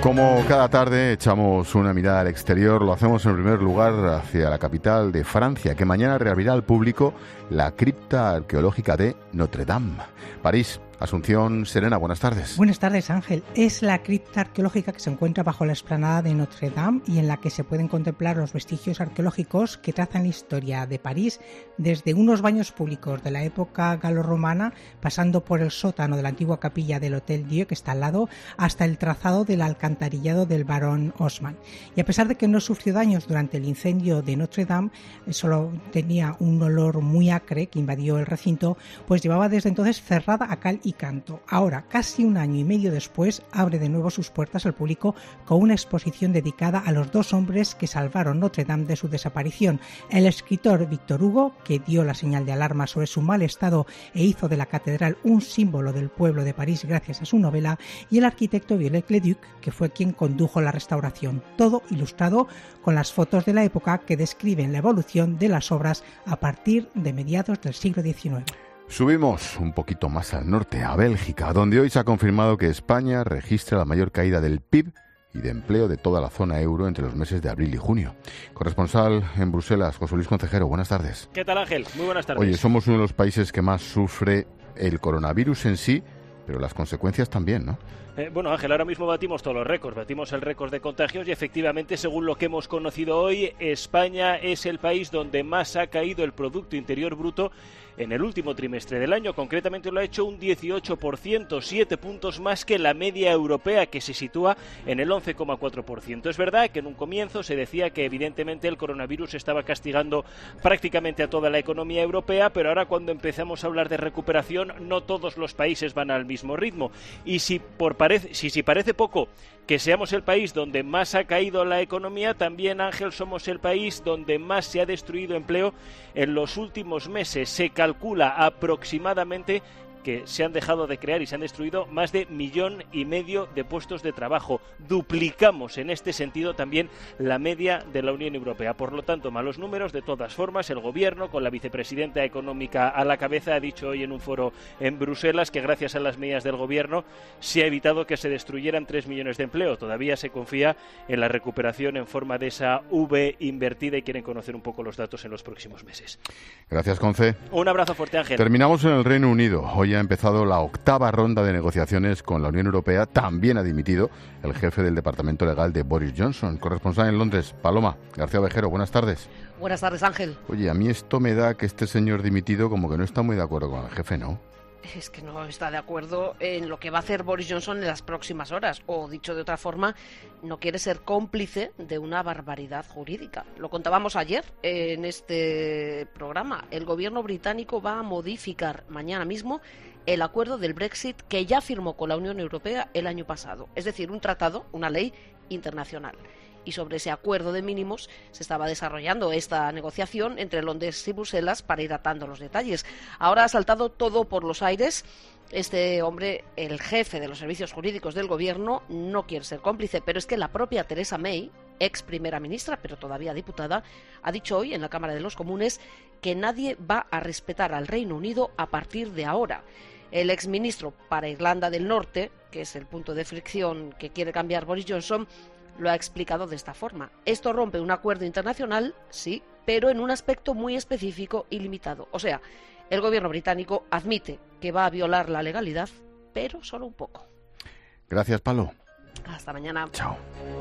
Como cada tarde echamos una mirada al exterior, lo hacemos en primer lugar hacia la capital de Francia, que mañana reabrirá al público la cripta arqueológica de Notre Dame. París. Asunción Serena, buenas tardes. Buenas tardes, Ángel. Es la cripta arqueológica que se encuentra bajo la explanada de Notre Dame y en la que se pueden contemplar los vestigios arqueológicos que trazan la historia de París, desde unos baños públicos de la época galorromana, pasando por el sótano de la antigua capilla del Hotel Dieu, que está al lado, hasta el trazado del alcantarillado del barón Haussmann. Y a pesar de que no sufrió daños durante el incendio de Notre Dame, solo tenía un olor muy acre que invadió el recinto, pues llevaba desde entonces cerrada a cal y canto. Ahora, casi un año y medio después, abre de nuevo sus puertas al público con una exposición dedicada a los dos hombres que salvaron Notre Dame de su desaparición. El escritor Victor Hugo, que dio la señal de alarma sobre su mal estado e hizo de la catedral un símbolo del pueblo de París gracias a su novela, y el arquitecto Viollet-le-Duc, que fue quien condujo la restauración. Todo ilustrado con las fotos de la época que describen la evolución de las obras a partir de mediados del siglo diecinueve. Subimos un poquito más al norte, a Bélgica, donde hoy se ha confirmado que España registra la mayor caída del P I B y de empleo de toda la zona euro entre los meses de abril y junio. Corresponsal en Bruselas, José Luis Concejero, buenas tardes. ¿Qué tal, Ángel? Muy buenas tardes. Oye, somos uno de los países que más sufre el coronavirus en sí, pero las consecuencias también, ¿no? Eh, bueno, Ángel, ahora mismo batimos todos los récords, batimos el récord de contagios y efectivamente, según lo que hemos conocido hoy, España es el país donde más ha caído el Producto Interior Bruto en el último trimestre del año. Concretamente lo ha hecho un dieciocho por ciento, siete puntos más que la media europea, que se sitúa en el once coma cuatro por ciento. Es verdad que en un comienzo se decía que evidentemente el coronavirus estaba castigando prácticamente a toda la economía europea, pero ahora cuando empezamos a hablar de recuperación no todos los países van al mismo ritmo. Y si por parece, si, si parece poco que seamos el país donde más ha caído la economía, también, Ángel, somos el país donde más se ha destruido empleo en los últimos meses. Se calcula aproximadamente que se han dejado de crear y se han destruido más de millón y medio de puestos de trabajo. Duplicamos en este sentido también la media de la Unión Europea. Por lo tanto, malos números. De todas formas, el Gobierno, con la vicepresidenta económica a la cabeza, ha dicho hoy en un foro en Bruselas que gracias a las medidas del Gobierno se ha evitado que se destruyeran tres millones de empleo. Todavía se confía en la recuperación en forma de esa V invertida y quieren conocer un poco los datos en los próximos meses. Gracias, Conce. Un abrazo fuerte, Ángel. Terminamos en el Reino Unido. Hoy ha empezado la octava ronda de negociaciones con la Unión Europea. También ha dimitido el jefe del Departamento Legal de Boris Johnson. Corresponsal en Londres, Paloma García Ovejero, buenas tardes. Buenas tardes, Ángel. Oye, a mí esto me da que este señor dimitido como que no está muy de acuerdo con el jefe, ¿no? Es que no está de acuerdo en lo que va a hacer Boris Johnson en las próximas horas, o dicho de otra forma, no quiere ser cómplice de una barbaridad jurídica. Lo contábamos ayer en este programa. El gobierno británico va a modificar mañana mismo el acuerdo del Brexit que ya firmó con la Unión Europea el año pasado, es decir, un tratado, una ley internacional. Y sobre ese acuerdo de mínimos se estaba desarrollando esta negociación entre Londres y Bruselas para ir atando los detalles. Ahora ha saltado todo por los aires. Este hombre, el jefe de los servicios jurídicos del gobierno, no quiere ser cómplice, pero es que la propia Theresa May, ex primera ministra, pero todavía diputada, ha dicho hoy en la Cámara de los Comunes que nadie va a respetar al Reino Unido a partir de ahora. El exministro para Irlanda del Norte, que es el punto de fricción que quiere cambiar Boris Johnson, lo ha explicado de esta forma. Esto rompe un acuerdo internacional, sí, pero en un aspecto muy específico y limitado. O sea, el gobierno británico admite que va a violar la legalidad, pero solo un poco. Gracias, Palo. Hasta mañana. Chao.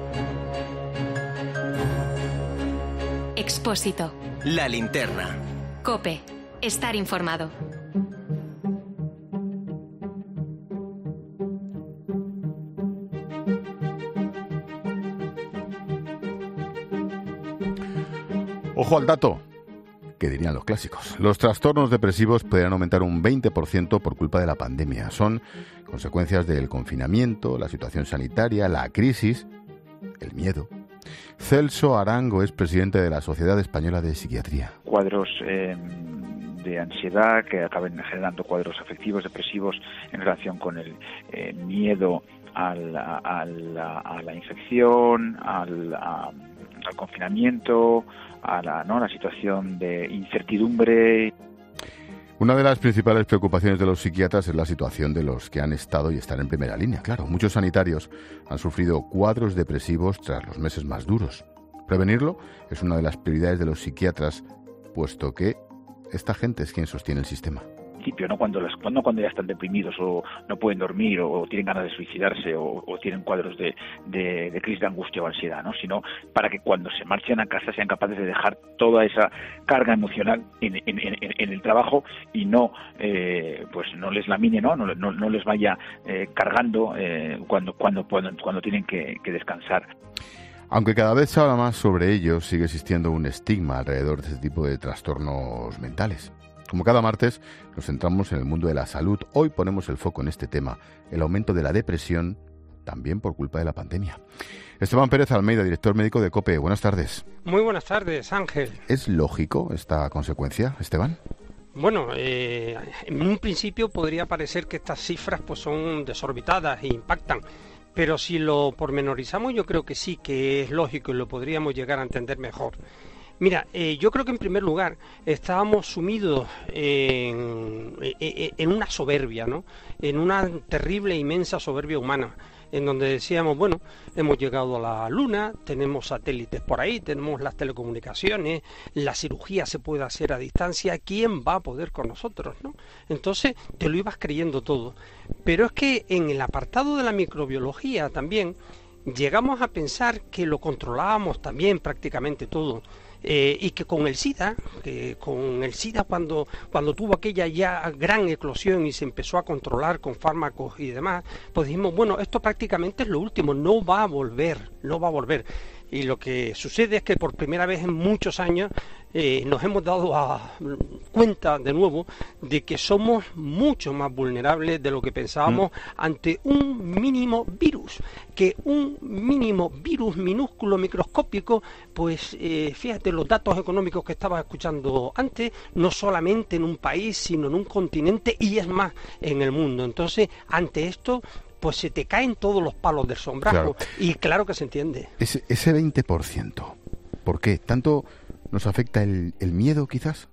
Expósito. La linterna. COPE. Estar informado. Ojo al dato, que dirían los clásicos. Los trastornos depresivos podrían aumentar un veinte por ciento por culpa de la pandemia. Son consecuencias del confinamiento, la situación sanitaria, la crisis, el miedo. Celso Arango es presidente de la Sociedad Española de Psiquiatría. Cuadros eh, de ansiedad que acaben generando cuadros afectivos depresivos en relación con el eh, miedo al, a, a, la, a la infección, al, a, al confinamiento, a la, ¿no? la situación de incertidumbre. Una de las principales preocupaciones de los psiquiatras es la situación de los que han estado y están en primera línea. Claro, muchos sanitarios han sufrido cuadros depresivos tras los meses más duros. Prevenirlo es una de las prioridades de los psiquiatras, puesto que esta gente es quien sostiene el sistema. ¿no? Cuando, las, cuando, cuando ya están deprimidos o no pueden dormir o, o tienen ganas de suicidarse o, o tienen cuadros de, de, de crisis de angustia o ansiedad, ¿no? Sino para que cuando se marchen a casa sean capaces de dejar toda esa carga emocional en, en, en, en el trabajo y no eh, pues no les lamine, no no, no, no les vaya eh, cargando eh, cuando, cuando, cuando, cuando tienen que, que descansar. Aunque cada vez se habla más sobre ello, sigue existiendo un estigma alrededor de este tipo de trastornos mentales. Como cada martes, nos centramos en el mundo de la salud. Hoy ponemos el foco en este tema, el aumento de la depresión, también por culpa de la pandemia. Esteban Pérez Almeida, director médico de COPE. Buenas tardes. Muy buenas tardes, Ángel. ¿Es lógico esta consecuencia, Esteban? Bueno, eh, en un principio podría parecer que estas cifras pues son desorbitadas e impactan. Pero si lo pormenorizamos, yo creo que sí, que es lógico y lo podríamos llegar a entender mejor. Mira, eh, yo creo que en primer lugar estábamos sumidos en, en, en una soberbia, ¿no? En una terrible e inmensa soberbia humana, en donde decíamos, bueno, hemos llegado a la Luna, tenemos satélites por ahí, tenemos las telecomunicaciones, la cirugía se puede hacer a distancia, ¿quién va a poder con nosotros, no? Entonces te lo ibas creyendo todo. Pero es que en el apartado de la microbiología también llegamos a pensar que lo controlábamos también prácticamente todo. Eh, y que con el SIDA, que con el SIDA cuando, cuando tuvo aquella ya gran eclosión y se empezó a controlar con fármacos y demás, pues dijimos, bueno, esto prácticamente es lo último, no va a volver, no va a volver. Y lo que sucede es que por primera vez en muchos años eh, nos hemos dado a cuenta de nuevo de que somos mucho más vulnerables de lo que pensábamos mm. ante un mínimo virus, que un mínimo virus minúsculo, microscópico, pues eh, fíjate los datos económicos que estaba escuchando antes, no solamente en un país, sino en un continente y es más, en el mundo. Entonces, ante esto, pues se te caen todos los palos del sombrajo. Claro. Y claro que se entiende. Ese, ese veinte por ciento, ¿por qué? ¿Tanto nos afecta el, el miedo, quizás?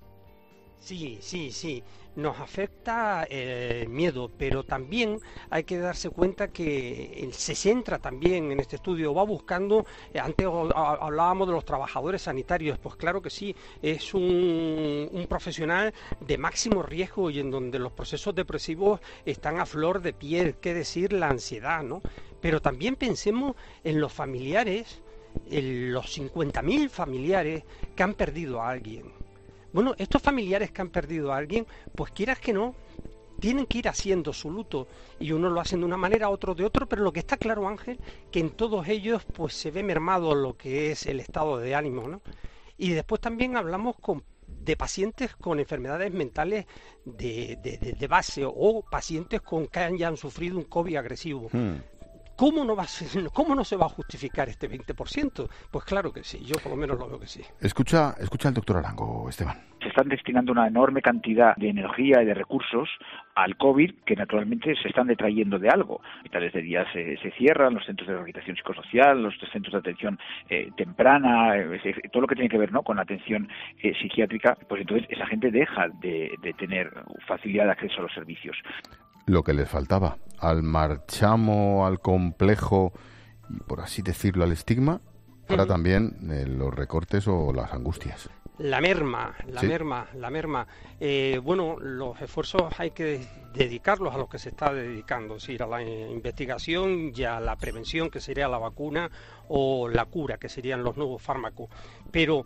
Sí, sí, sí. Nos afecta el miedo, pero también hay que darse cuenta que se centra también en este estudio, va buscando, antes hablábamos de los trabajadores sanitarios, pues claro que sí, es un, un profesional de máximo riesgo y en donde los procesos depresivos están a flor de piel, qué decir la ansiedad, ¿no? Pero también pensemos en los familiares, en los cincuenta mil familiares que han perdido a alguien. Bueno, estos familiares que han perdido a alguien, pues quieras que no, tienen que ir haciendo su luto y unos lo hacen de una manera, otros de otro, pero lo que está claro, Ángel, que en todos ellos pues se ve mermado lo que es el estado de ánimo, ¿no? Y después también hablamos con, de pacientes con enfermedades mentales de, de, de, de base o pacientes con que hayan sufrido un COVID agresivo. Hmm. ¿Cómo no, va a ser, ¿Cómo no se va a justificar este veinte por ciento? Pues claro que sí, yo por lo menos lo veo que sí. Escucha, escucha al doctor Arango, Esteban. Se están destinando una enorme cantidad de energía y de recursos al COVID que naturalmente se están detrayendo de algo. Mitades de día se, se cierran los centros de rehabilitación psicosocial, los centros de atención eh, temprana, eh, todo lo que tiene que ver, ¿no?, con la atención eh, psiquiátrica, pues entonces esa gente deja de, de tener facilidad de acceso a los servicios. Lo que les faltaba, al marchamo, al complejo y, por así decirlo, al estigma, ahora también eh, los recortes o las angustias. La merma, la ¿Sí? merma, la merma. Eh, bueno, los esfuerzos hay que dedicarlos a los que se está dedicando, es decir, a la investigación y a la prevención, que sería la vacuna, o la cura, que serían los nuevos fármacos. Pero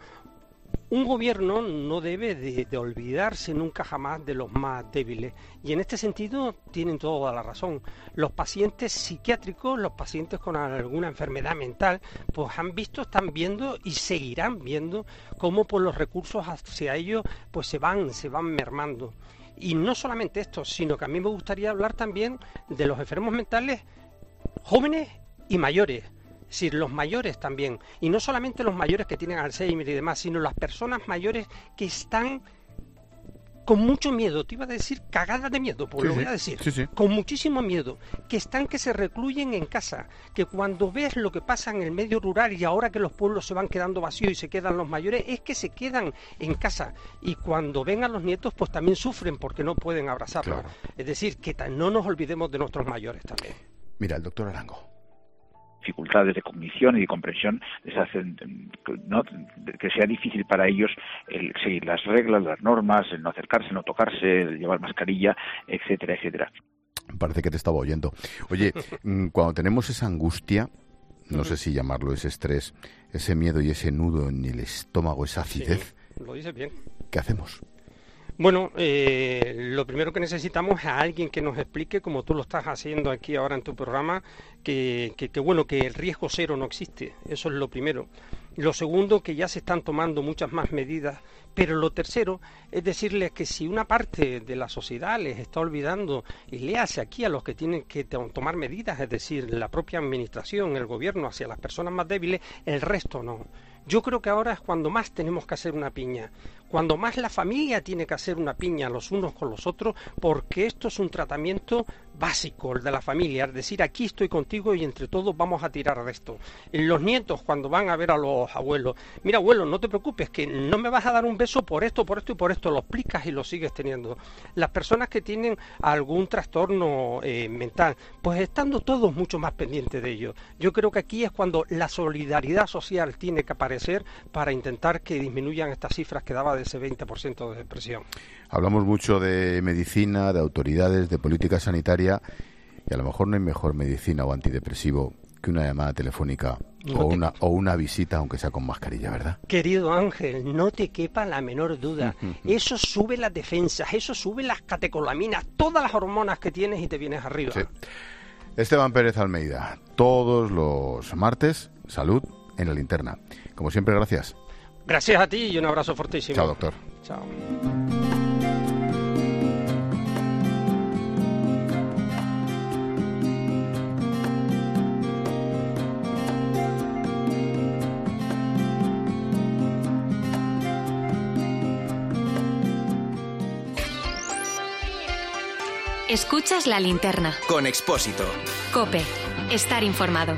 un gobierno no debe de, de olvidarse nunca jamás de los más débiles y en este sentido tienen toda la razón. Los pacientes psiquiátricos, los pacientes con alguna enfermedad mental, pues han visto, están viendo y seguirán viendo cómo pues los recursos hacia ellos pues se van, se van mermando. Y no solamente esto, sino que a mí me gustaría hablar también de los enfermos mentales jóvenes y mayores. Es decir, los mayores también, y no solamente los mayores que tienen Alzheimer y demás, sino las personas mayores que están con mucho miedo, te iba a decir cagada de miedo, pues sí, lo voy sí, a decir, sí, sí. con muchísimo miedo, que están que se recluyen en casa, que cuando ves lo que pasa en el medio rural y ahora que los pueblos se van quedando vacíos y se quedan los mayores, es que se quedan en casa, y cuando ven a los nietos pues también sufren porque no pueden abrazarlos. Claro. Es decir, que no nos olvidemos de nuestros mayores también. Mira, el doctor Arango. Dificultades de cognición y de comprensión les hacen, ¿no?, que sea difícil para ellos el seguir las reglas, las normas, el no acercarse, el no tocarse, el llevar mascarilla, etcétera, etcétera. Parece que te estaba oyendo. Oye, cuando tenemos esa angustia, no sé si llamarlo ese estrés, ese miedo y ese nudo en el estómago, esa acidez, sí, lo dices bien. ¿Qué hacemos? Bueno, eh, lo primero que necesitamos es a alguien que nos explique, como tú lo estás haciendo aquí ahora en tu programa, que, que, que bueno, que el riesgo cero no existe. Eso es lo primero. Lo segundo, que ya se están tomando muchas más medidas. Pero lo tercero es decirles que si una parte de la sociedad les está olvidando, y le hace aquí a los que tienen que tomar medidas, es decir, la propia administración, el gobierno, hacia las personas más débiles, el resto no. Yo creo que ahora es cuando más tenemos que hacer una piña, cuando más la familia tiene que hacer una piña los unos con los otros, porque esto es un tratamiento básico, el de la familia, es decir, aquí estoy contigo y entre todos vamos a tirar de esto. Los nietos cuando van a ver a los abuelos, mira abuelo, no te preocupes, que no me vas a dar un beso por esto, por esto y por esto, lo explicas y lo sigues teniendo. Las personas que tienen algún trastorno eh, mental, pues estando todos mucho más pendientes de ello. Yo creo que aquí es cuando la solidaridad social tiene que aparecer para intentar que disminuyan estas cifras que daba de ese veinte por ciento de depresión. Hablamos mucho de medicina, de autoridades, de política sanitaria, y a lo mejor no hay mejor medicina o antidepresivo que una llamada telefónica no o, te... una, o una visita, aunque sea con mascarilla, ¿verdad? Querido Ángel, no te quepa la menor duda. Eso sube las defensas, eso sube las catecolaminas, todas las hormonas que tienes y te vienes arriba. Sí. Esteban Pérez Almeida, todos los martes, salud en la linterna. Como siempre, gracias. Gracias a ti y un abrazo fortísimo. Chao, doctor. Chao. Escuchas La Linterna. Con Expósito. COPE. Estar informado.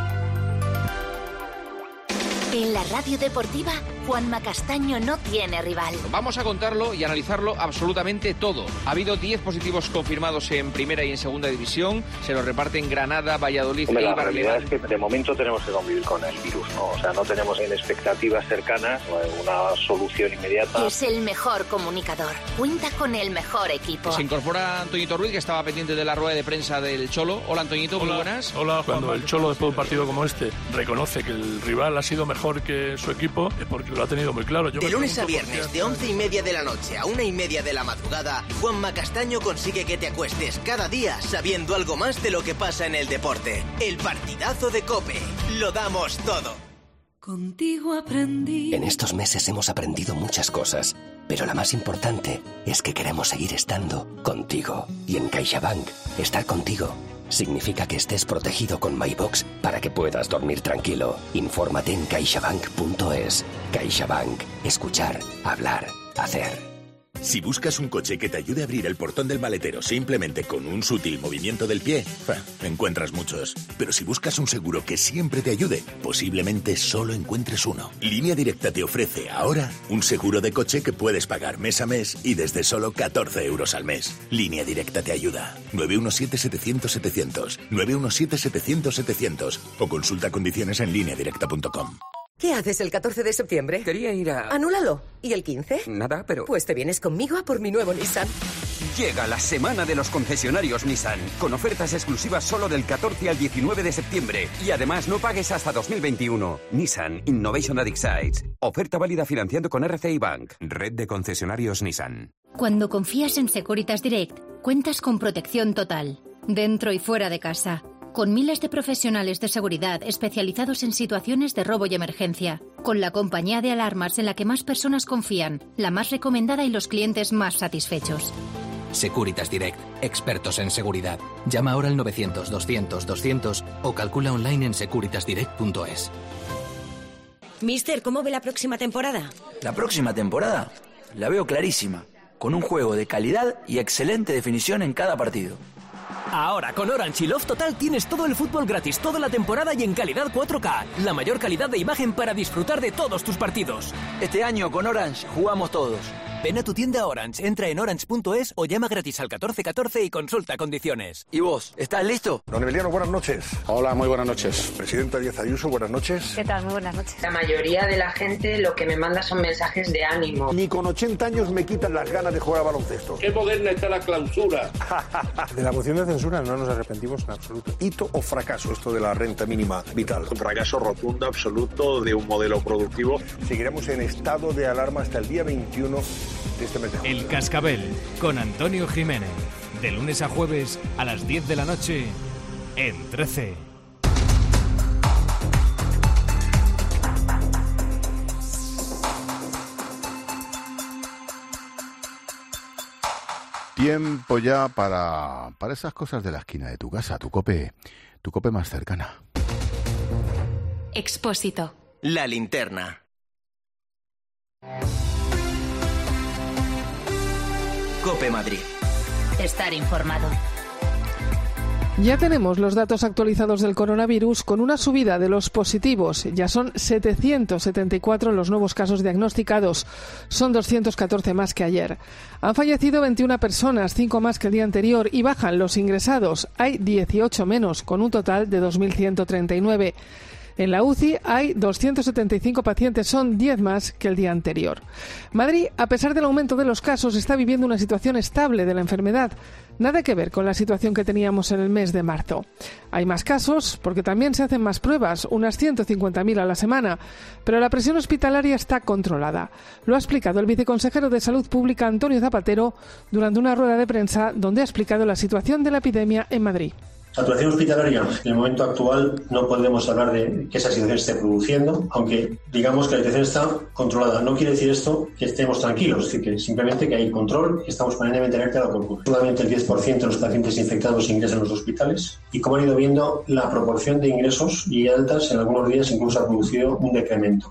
En la radio deportiva, Juanma Castaño no tiene rival. Vamos a contarlo y analizarlo absolutamente todo. Ha habido diez positivos confirmados en primera y en segunda división. Se los reparten Granada, Valladolid Hombre, y la Eibar. realidad es que de momento tenemos que convivir con el virus, ¿no? O sea, no tenemos en expectativas cercanas una solución inmediata. Es el mejor comunicador. Cuenta con el mejor equipo. Se incorpora Antoñito Ruiz, que estaba pendiente de la rueda de prensa del Cholo. Hola, Antoñito, hola, muy buenas. Hola, cuando el Cholo, después de un partido como este, reconoce que el rival ha sido mejor que su equipo, es porque lo ha tenido muy claro. Yo de lunes a viernes, de once y media de la noche a una y media de la madrugada, Juanma Castaño consigue que te acuestes cada día sabiendo algo más de lo que pasa en el deporte. El partidazo de COPE. Lo damos todo. Contigo aprendí. En estos meses hemos aprendido muchas cosas, pero la más importante es que queremos seguir estando contigo. Y en CaixaBank, estar contigo significa que estés protegido con MyBox para que puedas dormir tranquilo. Infórmate en caixabank punto es. CaixaBank. Escuchar, hablar, hacer. Si buscas un coche que te ayude a abrir el portón del maletero simplemente con un sutil movimiento del pie, encuentras muchos. Pero si buscas un seguro que siempre te ayude, posiblemente solo encuentres uno. Línea Directa te ofrece ahora un seguro de coche que puedes pagar mes a mes y desde solo catorce euros al mes. Línea Directa te ayuda. nueve uno siete, setecientos, setecientos. nueve uno siete, setecientos, setecientos. O consulta condiciones en línea directa punto com. ¿Qué haces el catorce de septiembre? Quería ir a... Anúlalo. ¿Y el quince? Nada, pero... Pues te vienes conmigo a por mi nuevo Nissan. Llega la semana de los concesionarios Nissan, con ofertas exclusivas solo del catorce al diecinueve de septiembre. Y además no pagues hasta dos mil veintiuno. Nissan Innovation that Excites. Oferta válida financiando con R C I Bank. Red de concesionarios Nissan. Cuando confías en Securitas Direct, cuentas con protección total, dentro y fuera de casa. Con miles de profesionales de seguridad especializados en situaciones de robo y emergencia. Con la compañía de alarmas en la que más personas confían, la más recomendada y los clientes más satisfechos. Securitas Direct, expertos en seguridad. Llama ahora al novecientos, doscientos, doscientos o calcula online en securitas direct punto es. Mister, ¿cómo ve la próxima temporada? ¿La próxima temporada? La veo clarísima. con un juego de calidad y excelente definición en cada partido. Ahora con Orange y Love Total tienes todo el fútbol gratis toda la temporada y en calidad cuatro K. La mayor calidad de imagen para disfrutar de todos tus partidos. Este año con Orange jugamos todos. Ven a tu tienda Orange, entra en orange punto es o llama gratis al catorce catorce y consulta condiciones. ¿Y vos, estás listo? Don Emiliano, buenas noches. Hola, muy buenas noches. Presidenta Díaz Ayuso, buenas noches. ¿Qué tal? Muy buenas noches. La mayoría de la gente lo que me manda son mensajes de ánimo. Ni con ochenta años me quitan las ganas de jugar a baloncesto. Qué moderna está la clausura. De la moción de censura no nos arrepentimos en absoluto. ¿Hito o fracaso esto de la renta mínima vital? Un fracaso rotundo, absoluto, de un modelo productivo. Seguiremos en estado de alarma hasta el día veintiuno de este mes de julio. El Cascabel, con Antonio Jiménez. De lunes a jueves a las diez de la noche en trece. Tiempo ya para, para esas cosas de la esquina de tu casa, tu cope, tu cope más cercana. Expósito. La linterna. Cope Madrid. Estar informado. Ya tenemos los datos actualizados del coronavirus con una subida de los positivos. Ya son setecientos setenta y cuatro los nuevos casos diagnosticados. Son doscientos catorce más que ayer. Han fallecido veintiuna personas, cinco más que el día anterior, y bajan los ingresados. Hay dieciocho menos, con un total de dos mil ciento treinta y nueve. En la U C I hay doscientos setenta y cinco pacientes, son diez más que el día anterior. Madrid, a pesar del aumento de los casos, está viviendo una situación estable de la enfermedad. Nada que ver con la situación que teníamos en el mes de marzo. Hay más casos porque también se hacen más pruebas, unas ciento cincuenta mil a la semana, pero la presión hospitalaria está controlada. Lo ha explicado el viceconsejero de Salud Pública, Antonio Zapatero, durante una rueda de prensa donde ha explicado la situación de la epidemia en Madrid. Saturación hospitalaria, en el momento actual no podemos hablar de que esa situación esté produciendo, aunque digamos que la situación está controlada. No quiere decir esto que estemos tranquilos, es decir, que simplemente que hay control, que estamos permanentemente alerta a lo que ocurre. Solamente el diez por ciento de los pacientes infectados ingresan a los hospitales y, como han ido viendo, la proporción de ingresos y altas en algunos días incluso ha producido un decremento.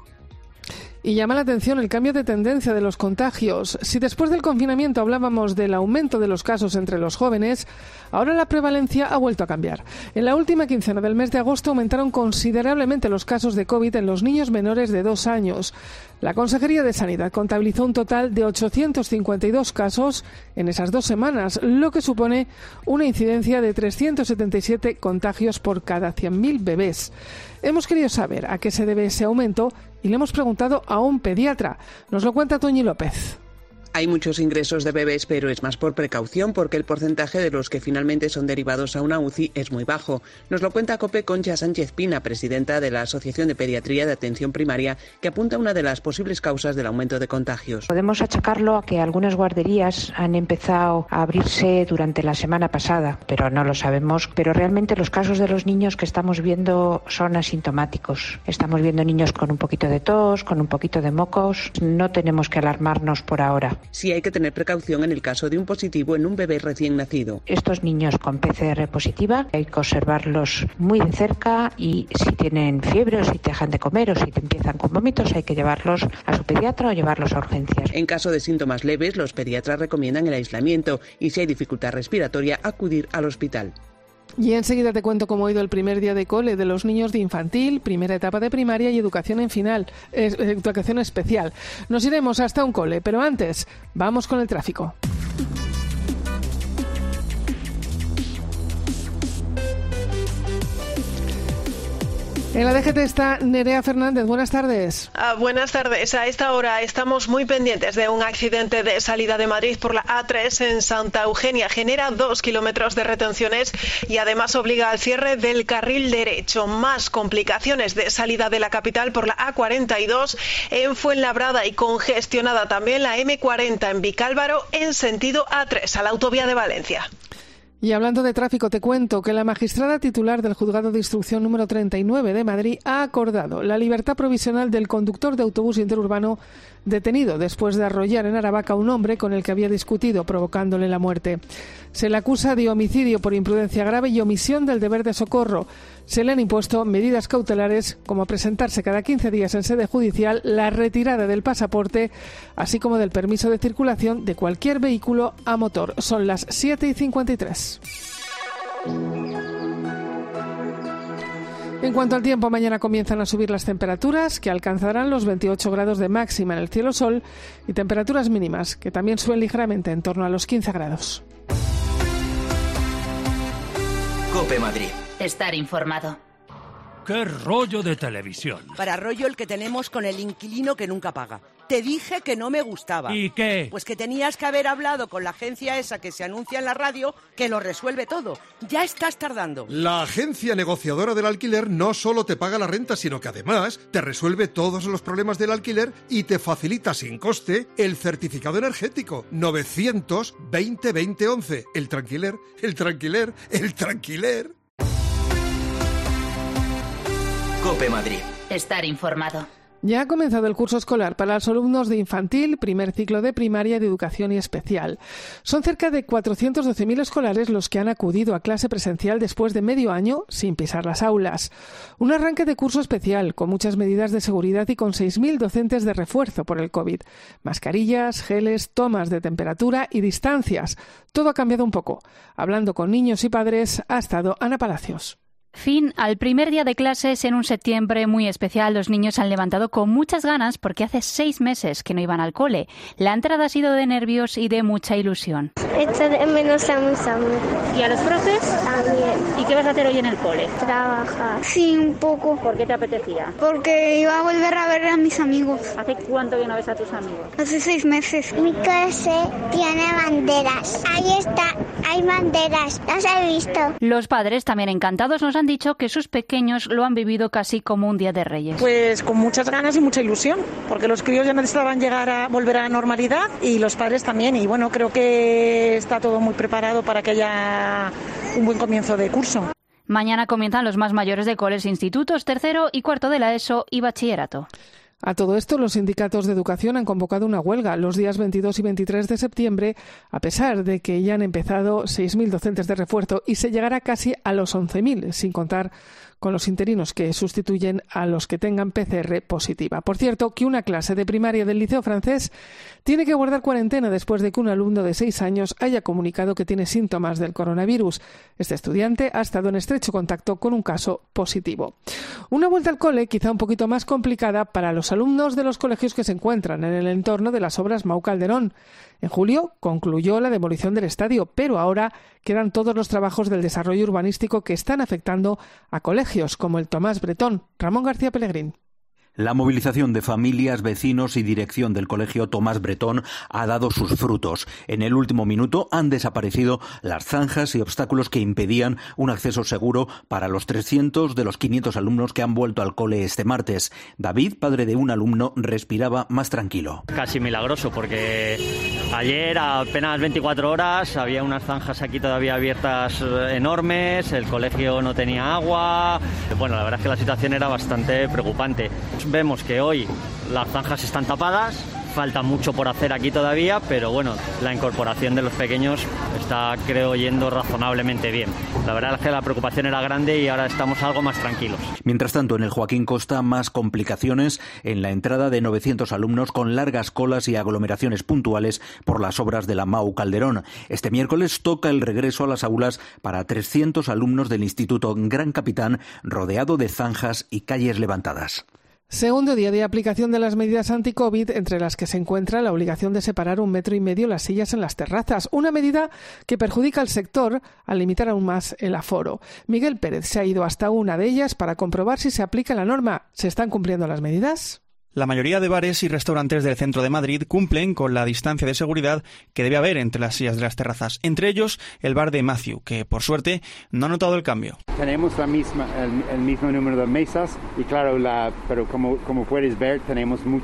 Y llama la atención el cambio de tendencia de los contagios. Si después del confinamiento hablábamos del aumento de los casos entre los jóvenes, ahora la prevalencia ha vuelto a cambiar. En la última quincena del mes de agosto aumentaron considerablemente los casos de COVID en los niños menores de dos años. La Consejería de Sanidad contabilizó un total de ochocientos cincuenta y dos casos en esas dos semanas, lo que supone una incidencia de trescientos setenta y siete contagios por cada cien mil bebés. Hemos querido saber a qué se debe ese aumento y le hemos preguntado a un pediatra. Nos lo cuenta Toñi López. Hay muchos ingresos de bebés, pero es más por precaución porque el porcentaje de los que finalmente son derivados a una U C I es muy bajo. Nos lo cuenta COPE Concha Sánchez Pina, presidenta de la Asociación de Pediatría de Atención Primaria, que apunta a una de las posibles causas del aumento de contagios. Podemos achacarlo a que algunas guarderías han empezado a abrirse durante la semana pasada, pero no lo sabemos. Pero realmente los casos de los niños que estamos viendo son asintomáticos. Estamos viendo niños con un poquito de tos, con un poquito de mocos. No tenemos que alarmarnos por ahora. Sí hay que tener precaución en el caso de un positivo en un bebé recién nacido. Estos niños con P C R positiva hay que observarlos muy de cerca y si tienen fiebre o si te dejan de comer o si te empiezan con vómitos hay que llevarlos a su pediatra o llevarlos a urgencias. En caso de síntomas leves, los pediatras recomiendan el aislamiento y si hay dificultad respiratoria, acudir al hospital. Y enseguida te cuento cómo ha ido el primer día de cole de los niños de infantil, primera etapa de primaria y educación en final, eh, educación especial. Nos iremos hasta un cole, pero antes vamos con el tráfico. En la D G T está Nerea Fernández. Buenas tardes. Ah, buenas tardes. A esta hora estamos muy pendientes de un accidente de salida de Madrid por la A tres en Santa Eugenia. Genera dos kilómetros de retenciones y además obliga al cierre del carril derecho. Más complicaciones de salida de la capital por la A cuarenta y dos en Fuenlabrada y congestionada también la M cuarenta en Vicálvaro en sentido A tres a la autovía de Valencia. Y hablando de tráfico, te cuento que la magistrada titular del Juzgado de Instrucción número treinta y nueve de Madrid ha acordado la libertad provisional del conductor de autobús interurbano detenido después de arrollar en Aravaca a un hombre con el que había discutido, provocándole la muerte. Se le acusa de homicidio por imprudencia grave y omisión del deber de socorro. Se le han impuesto medidas cautelares como presentarse cada quince días en sede judicial, la retirada del pasaporte, así como del permiso de circulación de cualquier vehículo a motor. Son las siete y cincuenta y tres. En cuanto al tiempo, mañana comienzan a subir las temperaturas, que alcanzarán los veintiocho grados de máxima en el cielo sol, y temperaturas mínimas, que también suben ligeramente en torno a los quince grados. COPE Madrid. Estar informado. ¡Qué rollo de televisión! Para rollo el que tenemos con el inquilino que nunca paga. Te dije que no me gustaba. ¿Y qué? Pues que tenías que haber hablado con la agencia esa que se anuncia en la radio, que lo resuelve todo. Ya estás tardando. La agencia negociadora del alquiler no solo te paga la renta, sino que además te resuelve todos los problemas del alquiler y te facilita sin coste el certificado energético. novecientos veinte veinte once. El tranquiler, el tranquiler, el tranquiler. COPE Madrid. Estar informado. Ya ha comenzado el curso escolar para los alumnos de infantil, primer ciclo de primaria, de educación y especial. Son cerca de cuatrocientos doce mil escolares los que han acudido a clase presencial después de medio año sin pisar las aulas. Un arranque de curso especial con muchas medidas de seguridad y con seis mil docentes de refuerzo por el COVID. Mascarillas, geles, tomas de temperatura y distancias. Todo ha cambiado un poco. Hablando con niños y padres ha estado Ana Palacios. Fin al primer día de clases en un septiembre muy especial. Los niños han levantado con muchas ganas porque hace seis meses que no iban al cole. La entrada ha sido de nervios y de mucha ilusión. Echo de menos a mis amigos. ¿Y a los profes? También. ¿Y qué vas a hacer hoy en el cole? Trabajar. Sí, un poco. ¿Por qué te apetecía? Porque iba a volver a ver a mis amigos. ¿Hace cuánto que no ves a tus amigos? Hace seis meses. Mi clase tiene banderas. Ahí está, hay banderas. Las he visto. Los padres, también encantados, nos han dicho que sus pequeños lo han vivido casi como un día de Reyes. Pues con muchas ganas y mucha ilusión, porque los críos ya necesitaban llegar a volver a la normalidad y los padres también. Y bueno, creo que está todo muy preparado para que haya un buen comienzo de curso. Mañana comienzan los más mayores de coles e institutos, tercero y cuarto de la ESO y bachillerato. A todo esto, los sindicatos de educación han convocado una huelga los días veintidós y veintitrés de septiembre, a pesar de que ya han empezado seis mil docentes de refuerzo y se llegará casi a los once mil, sin contar con los interinos que sustituyen a los que tengan P C R positiva. Por cierto, que una clase de primaria del Liceo Francés tiene que guardar cuarentena después de que un alumno de seis años haya comunicado que tiene síntomas del coronavirus. Este estudiante ha estado en estrecho contacto con un caso positivo. Una vuelta al cole quizá un poquito más complicada para los alumnos de los colegios que se encuentran en el entorno de las obras Mau Calderón. En julio concluyó la demolición del estadio, pero ahora quedan todos los trabajos del desarrollo urbanístico que están afectando a colegios como el Tomás Bretón. Ramón García Pellegrín. La movilización de familias, vecinos y dirección del colegio Tomás Bretón ha dado sus frutos. En el último minuto han desaparecido las zanjas y obstáculos que impedían un acceso seguro para los trescientos de los quinientos alumnos que han vuelto al cole este martes. David, padre de un alumno, respiraba más tranquilo. Casi milagroso, porque ayer a apenas veinticuatro horas había unas zanjas aquí todavía abiertas enormes, el colegio no tenía agua. Bueno, la verdad es que la situación era bastante preocupante. Vemos que hoy las zanjas están tapadas, falta mucho por hacer aquí todavía, pero bueno, la incorporación de los pequeños está, creo, yendo razonablemente bien. La verdad es que la preocupación era grande y ahora estamos algo más tranquilos. Mientras tanto, en el Joaquín Costa, más complicaciones en la entrada de novecientos alumnos con largas colas y aglomeraciones puntuales por las obras de la Mau Calderón. Este miércoles toca el regreso a las aulas para trescientos alumnos del Instituto Gran Capitán, rodeado de zanjas y calles levantadas. Segundo día de aplicación de las medidas anti-COVID, entre las que se encuentra la obligación de separar un metro y medio las sillas en las terrazas, una medida que perjudica al sector al limitar aún más el aforo. Miguel Pérez se ha ido hasta una de ellas para comprobar si se aplica la norma. ¿Se están cumpliendo las medidas? La mayoría de bares y restaurantes del centro de Madrid cumplen con la distancia de seguridad que debe haber entre las sillas de las terrazas. Entre ellos, el bar de Matthew, que por suerte no ha notado el cambio. Tenemos la misma, el, el mismo número de mesas y claro, la, pero como, como puedes ver, tenemos mucha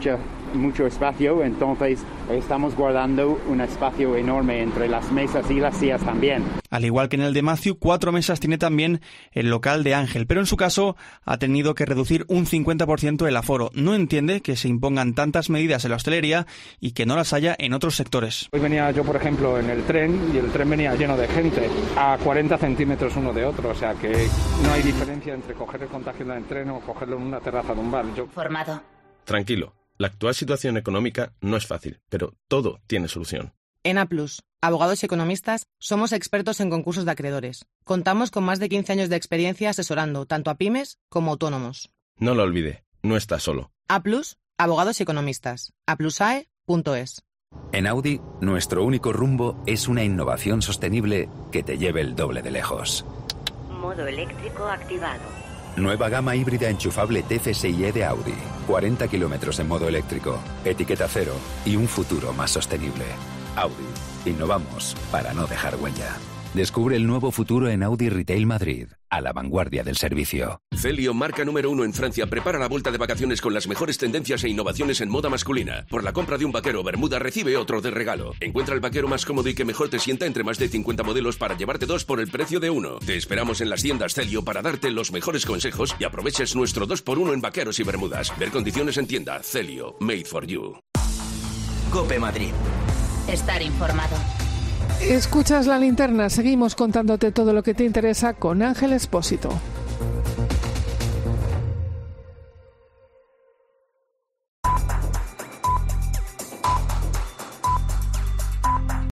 mucho espacio, entonces estamos guardando un espacio enorme entre las mesas y las sillas también. Al igual que en el de Matthew, cuatro mesas tiene también el local de Ángel, pero en su caso ha tenido que reducir un cincuenta por ciento el aforo. No entiende que se impongan tantas medidas en la hostelería y que no las haya en otros sectores. Hoy venía yo, por ejemplo, en el tren y el tren venía lleno de gente a cuarenta centímetros uno de otro, o sea que no hay diferencia entre coger el contagio en el tren o cogerlo en una terraza de un bar. Yo... Formado. Tranquilo, la actual situación económica no es fácil, pero todo tiene solución. En A plus, abogados y economistas, somos expertos en concursos de acreedores. Contamos con más de quince años de experiencia asesorando tanto a pymes como autónomos. No lo olvide, no está solo. A plus, abogados y economistas. a plus a e punto es. En Audi, nuestro único rumbo es una innovación sostenible que te lleve el doble de lejos. Modo eléctrico activado. Nueva gama híbrida enchufable T F S I E de Audi. cuarenta kilómetros en modo eléctrico, etiqueta cero y un futuro más sostenible. Audi. Innovamos para no dejar huella. Descubre el nuevo futuro en Audi Retail Madrid, a la vanguardia del servicio. Celio, marca número uno en Francia, prepara la vuelta de vacaciones con las mejores tendencias e innovaciones en moda masculina. Por la compra de un vaquero o bermuda recibe otro de regalo. Encuentra el vaquero más cómodo y que mejor te sienta entre más de cincuenta modelos para llevarte dos por el precio de uno. Te esperamos en las tiendas Celio para darte los mejores consejos y aproveches nuestro dos por uno en vaqueros y bermudas. Ver condiciones en tienda. Celio, made for you. COPE Madrid. Estar informado. Escuchas La Linterna, seguimos contándote todo lo que te interesa con Ángel Expósito.